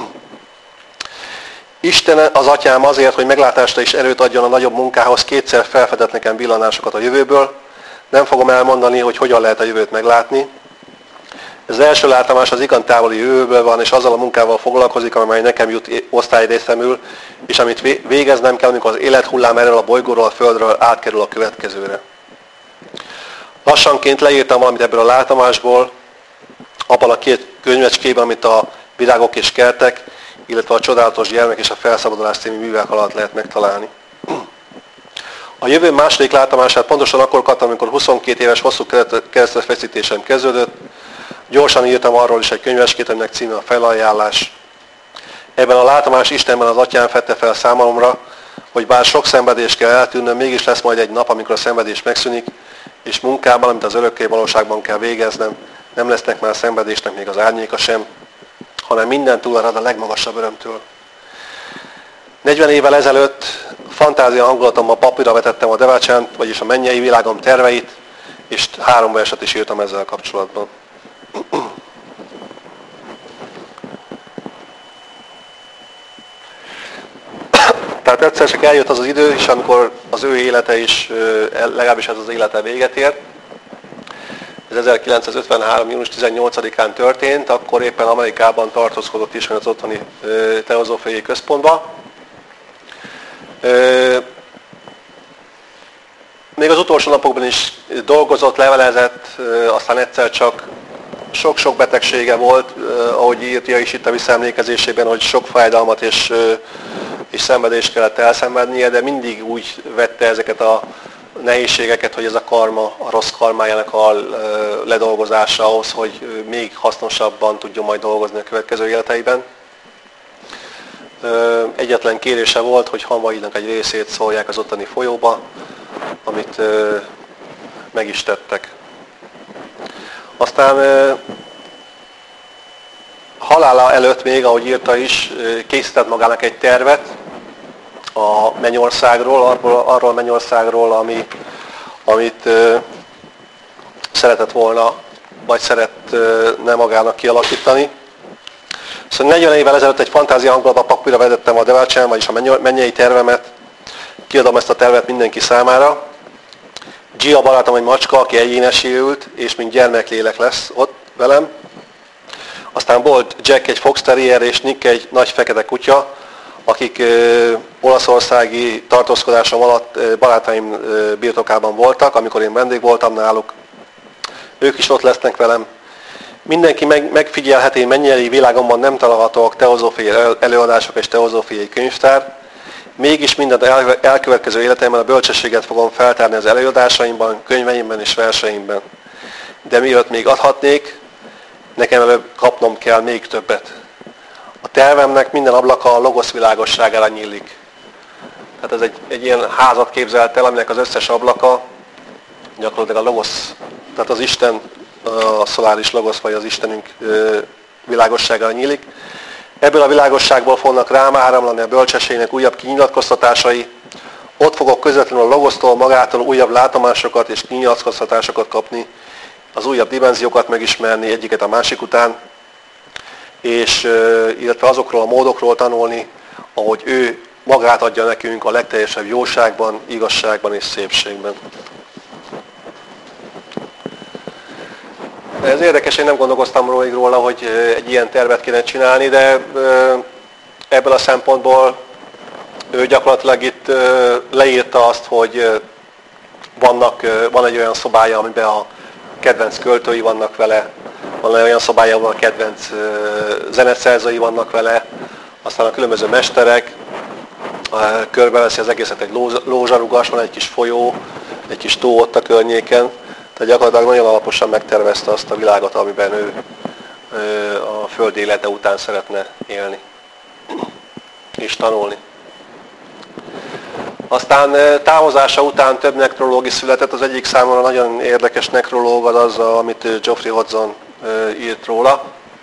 Isten az Atyám azért, hogy meglátásra is erőt adjon a nagyobb munkához, kétszer felfedett nekem villanásokat a jövőből. Nem fogom elmondani, hogy hogyan lehet a jövőt meglátni. Ez az első látomás az igen távoli jövőből van, és azzal a munkával foglalkozik, amely nekem jut osztályrészemül, és amit végeznem kell, amikor az élethullám erről a bolygóról, a Földről átkerül a következőre. Lassanként leírtam valamit ebből a látomásból, abban a 2 könyvecskében, amit a Virágok és kertek, illetve a Csodálatos gyermek és a felszabadulás című művek alatt lehet megtalálni. A jövő második látomását pontosan akkor kaptam, amikor 22 éves hosszú keresztfeszítésem kezdődött. Gyorsan írtam arról is egy könyvecskét, aminek címe a Felajánlás. Ebben a látomás Istenben az Atyám fedte fel számomra, hogy bár sok szenvedés kell eltűnnöm, mégis lesz majd egy nap, amikor a szenvedés megszűnik, és munkában, amit az örökké valóságban kell végeznem, nem lesznek már szenvedésnek még az árnyéka sem, hanem minden túlarad a legmagasabb örömtől. 40 évvel ezelőtt fantázia hangulatommal papírra vetettem a Devacsánt, vagyis a mennyei világom terveit, és 3 verset is írtam ezzel kapcsolatban. Tehát egyszer csak eljött az az idő is, amikor az ő élete is, legalábbis ez az élete véget ért. Ez 1953. június 18-án történt, akkor éppen Amerikában tartózkodott is az otthoni teozófiai központba. Még az utolsó napokban is dolgozott, levelezett, aztán egyszer csak sok-sok betegsége volt, ahogy írja is itt a visszaemlékezésében, hogy sok fájdalmat és szenvedést kellett elszenvednie, de mindig úgy vette ezeket a nehézségeket, hogy ez a karma, a rossz karmájának a ledolgozása ahhoz, hogy még hasznosabban tudjon majd dolgozni a következő életeiben. Egyetlen kérése volt, hogy hamvainak egy részét szólják az ottani folyóba, amit meg is tettek. Aztán halála előtt még, ahogy írta is, készített magának egy tervet a mennyországról, arról a mennyországról, amit szeretett volna, vagy szeretne magának kialakítani. Szóval 40 évvel ezelőtt egy fantázia hangulatban papírra vetettem a Devachan, vagyis a mennyei tervemet. Kiadom ezt a tervet mindenki számára. Gia barátom egy macska, aki egyénesé ült, és mint gyermeklélek lesz ott velem. Aztán volt Jack egy fox terrier, és Nick egy nagy fekete kutya, akik olaszországi tartózkodásom alatt barátaim birtokában voltak, amikor én vendég voltam náluk. Ők is ott lesznek velem. Mindenki megfigyelheti, mennyei világomban nem találhatóak teozófiai előadások és teozófiai könyvtár. Mégis minden elkövetkező életemben a bölcsességet fogom feltárni az előadásaimban, könyveimben és verseimben. De mielőtt még adhatnék, nekem előbb kapnom kell még többet. A tervemnek minden ablaka a logosz világosságára nyílik. Tehát ez egy ilyen házat képzelt el, aminek az összes ablaka gyakorlatilag a logosz, tehát az Isten, a szoláris logosz, vagy az Istenünk világosságára nyílik. Ebből a világosságból fognak rám áramlani a bölcsességnek újabb kinyilatkoztatásai. Ott fogok közvetlenül a logosztól magától újabb látomásokat és kinyilatkoztatásokat kapni, az újabb dimenziókat megismerni egyiket a másik után, és illetve azokról a módokról tanulni, ahogy ő magát adja nekünk a legteljesebb jóságban, igazságban és szépségben. Ez érdekes, én nem gondolkoztam róla, hogy egy ilyen tervet kéne csinálni, de ebből a szempontból ő gyakorlatilag itt leírta azt, hogy van egy olyan szobája, amiben a kedvenc költői vannak vele, van olyan szobája, ahol a kedvenc zeneszerzői vannak vele, aztán a különböző mesterek, körbeveszi az egészet egy lózsarugas, van egy kis folyó, egy kis tó ott a környéken, tehát gyakorlatilag nagyon alaposan megtervezte azt a világot, amiben ő a föld élete után szeretne élni és tanulni. Aztán távozása után több nekrológ is született, az egyik számomra nagyon érdekes nekrológ az, amit Geoffrey Hodgson írt róla.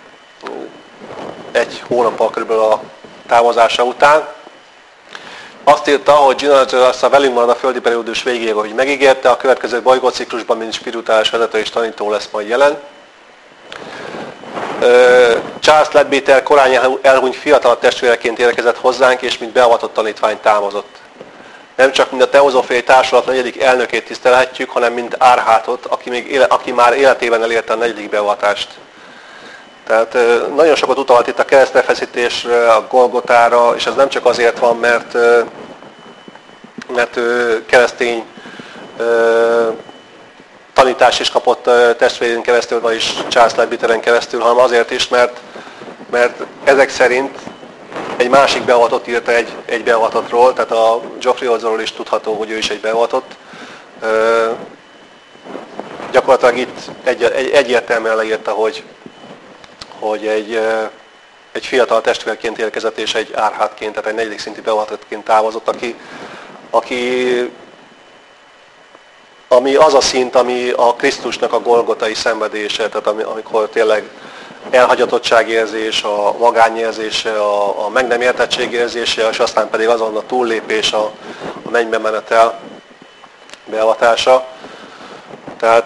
Egy hónappal körülbelül a távozása után. Azt írta, hogy Gina velünk marad a földi periódus végéig, hogy megígérte, a következő bolygóciklusban, mint spirituális vezető és tanító lesz majd jelen. Charles Leadbeater korán elhunyt fiatal testvéreként érkezett hozzánk, és mint beavatott tanítvány távozott. Nem csak mint a Teozófiai Társulat 4. elnökét tisztelhetjük, hanem mint Árhátot, aki már életében elérte a 4. beavatást. Tehát nagyon sokat utalt itt a keresztrefeszítésre, a Golgotára, és ez nem csak azért van, mert keresztény tanítást is kapott testvérén keresztül, vagyis Charles Leadbeateren keresztül, hanem azért is, mert ezek szerint egy másik beavatott írta egy beavatottról, tehát a Geoffrey Hodgsonról is tudható, hogy ő is egy beavatott. Gyakorlatilag itt egyértelműen leírta, hogy egy fiatal testvérként érkezett, és egy árhátként, tehát egy 4. szintű beavatottként távozott, ami az a szint, ami a Krisztusnak a golgotai szenvedése, tehát amikor tényleg elhagyatottságérzés, a magányérzése, a meg nem értettségérzése, és aztán pedig azon a túllépés, a mennybe menetel beavatása. Tehát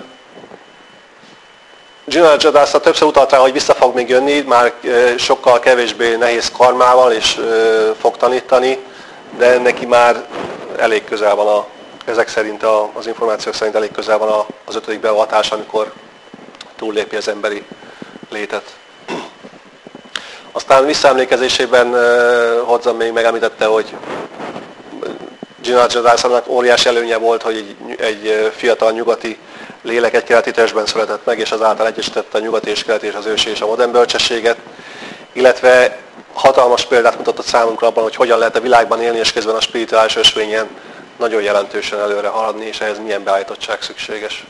Gina Jodassa többször utalt rá, hogy vissza fog még jönni, már sokkal kevésbé nehéz karmával, és fog tanítani, de neki már elég közel van ezek szerint, az információk szerint elég közel van az 5. beavatás, amikor túllépi az emberi létet. Aztán visszaemlékezésében Hodgson még megemlítette, hogy Gina Jodassának óriási előnye volt, hogy egy fiatal nyugati lélek egy keleti testben született meg, és azáltal egyesítette a nyugati és keleti és az ősi és a modern bölcsességet, illetve hatalmas példát mutatott számunkra abban, hogy hogyan lehet a világban élni, és közben a spirituális ösvényen nagyon jelentősen előre haladni, és ehhez milyen beállítottság szükséges.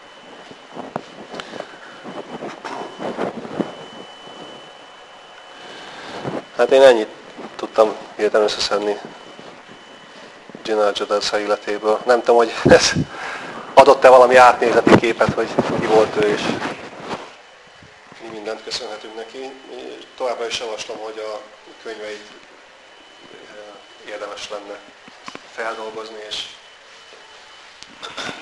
Hát én ennyit tudtam hirtelen összeszedni Gina Jodassa életéből. Nem tudom, hogy ez adott-e valami átnézeti képet, hogy ki volt ő, és mi mindent köszönhetünk neki. Továbbá is javaslom, hogy a könyveit érdemes lenne feldolgozni, és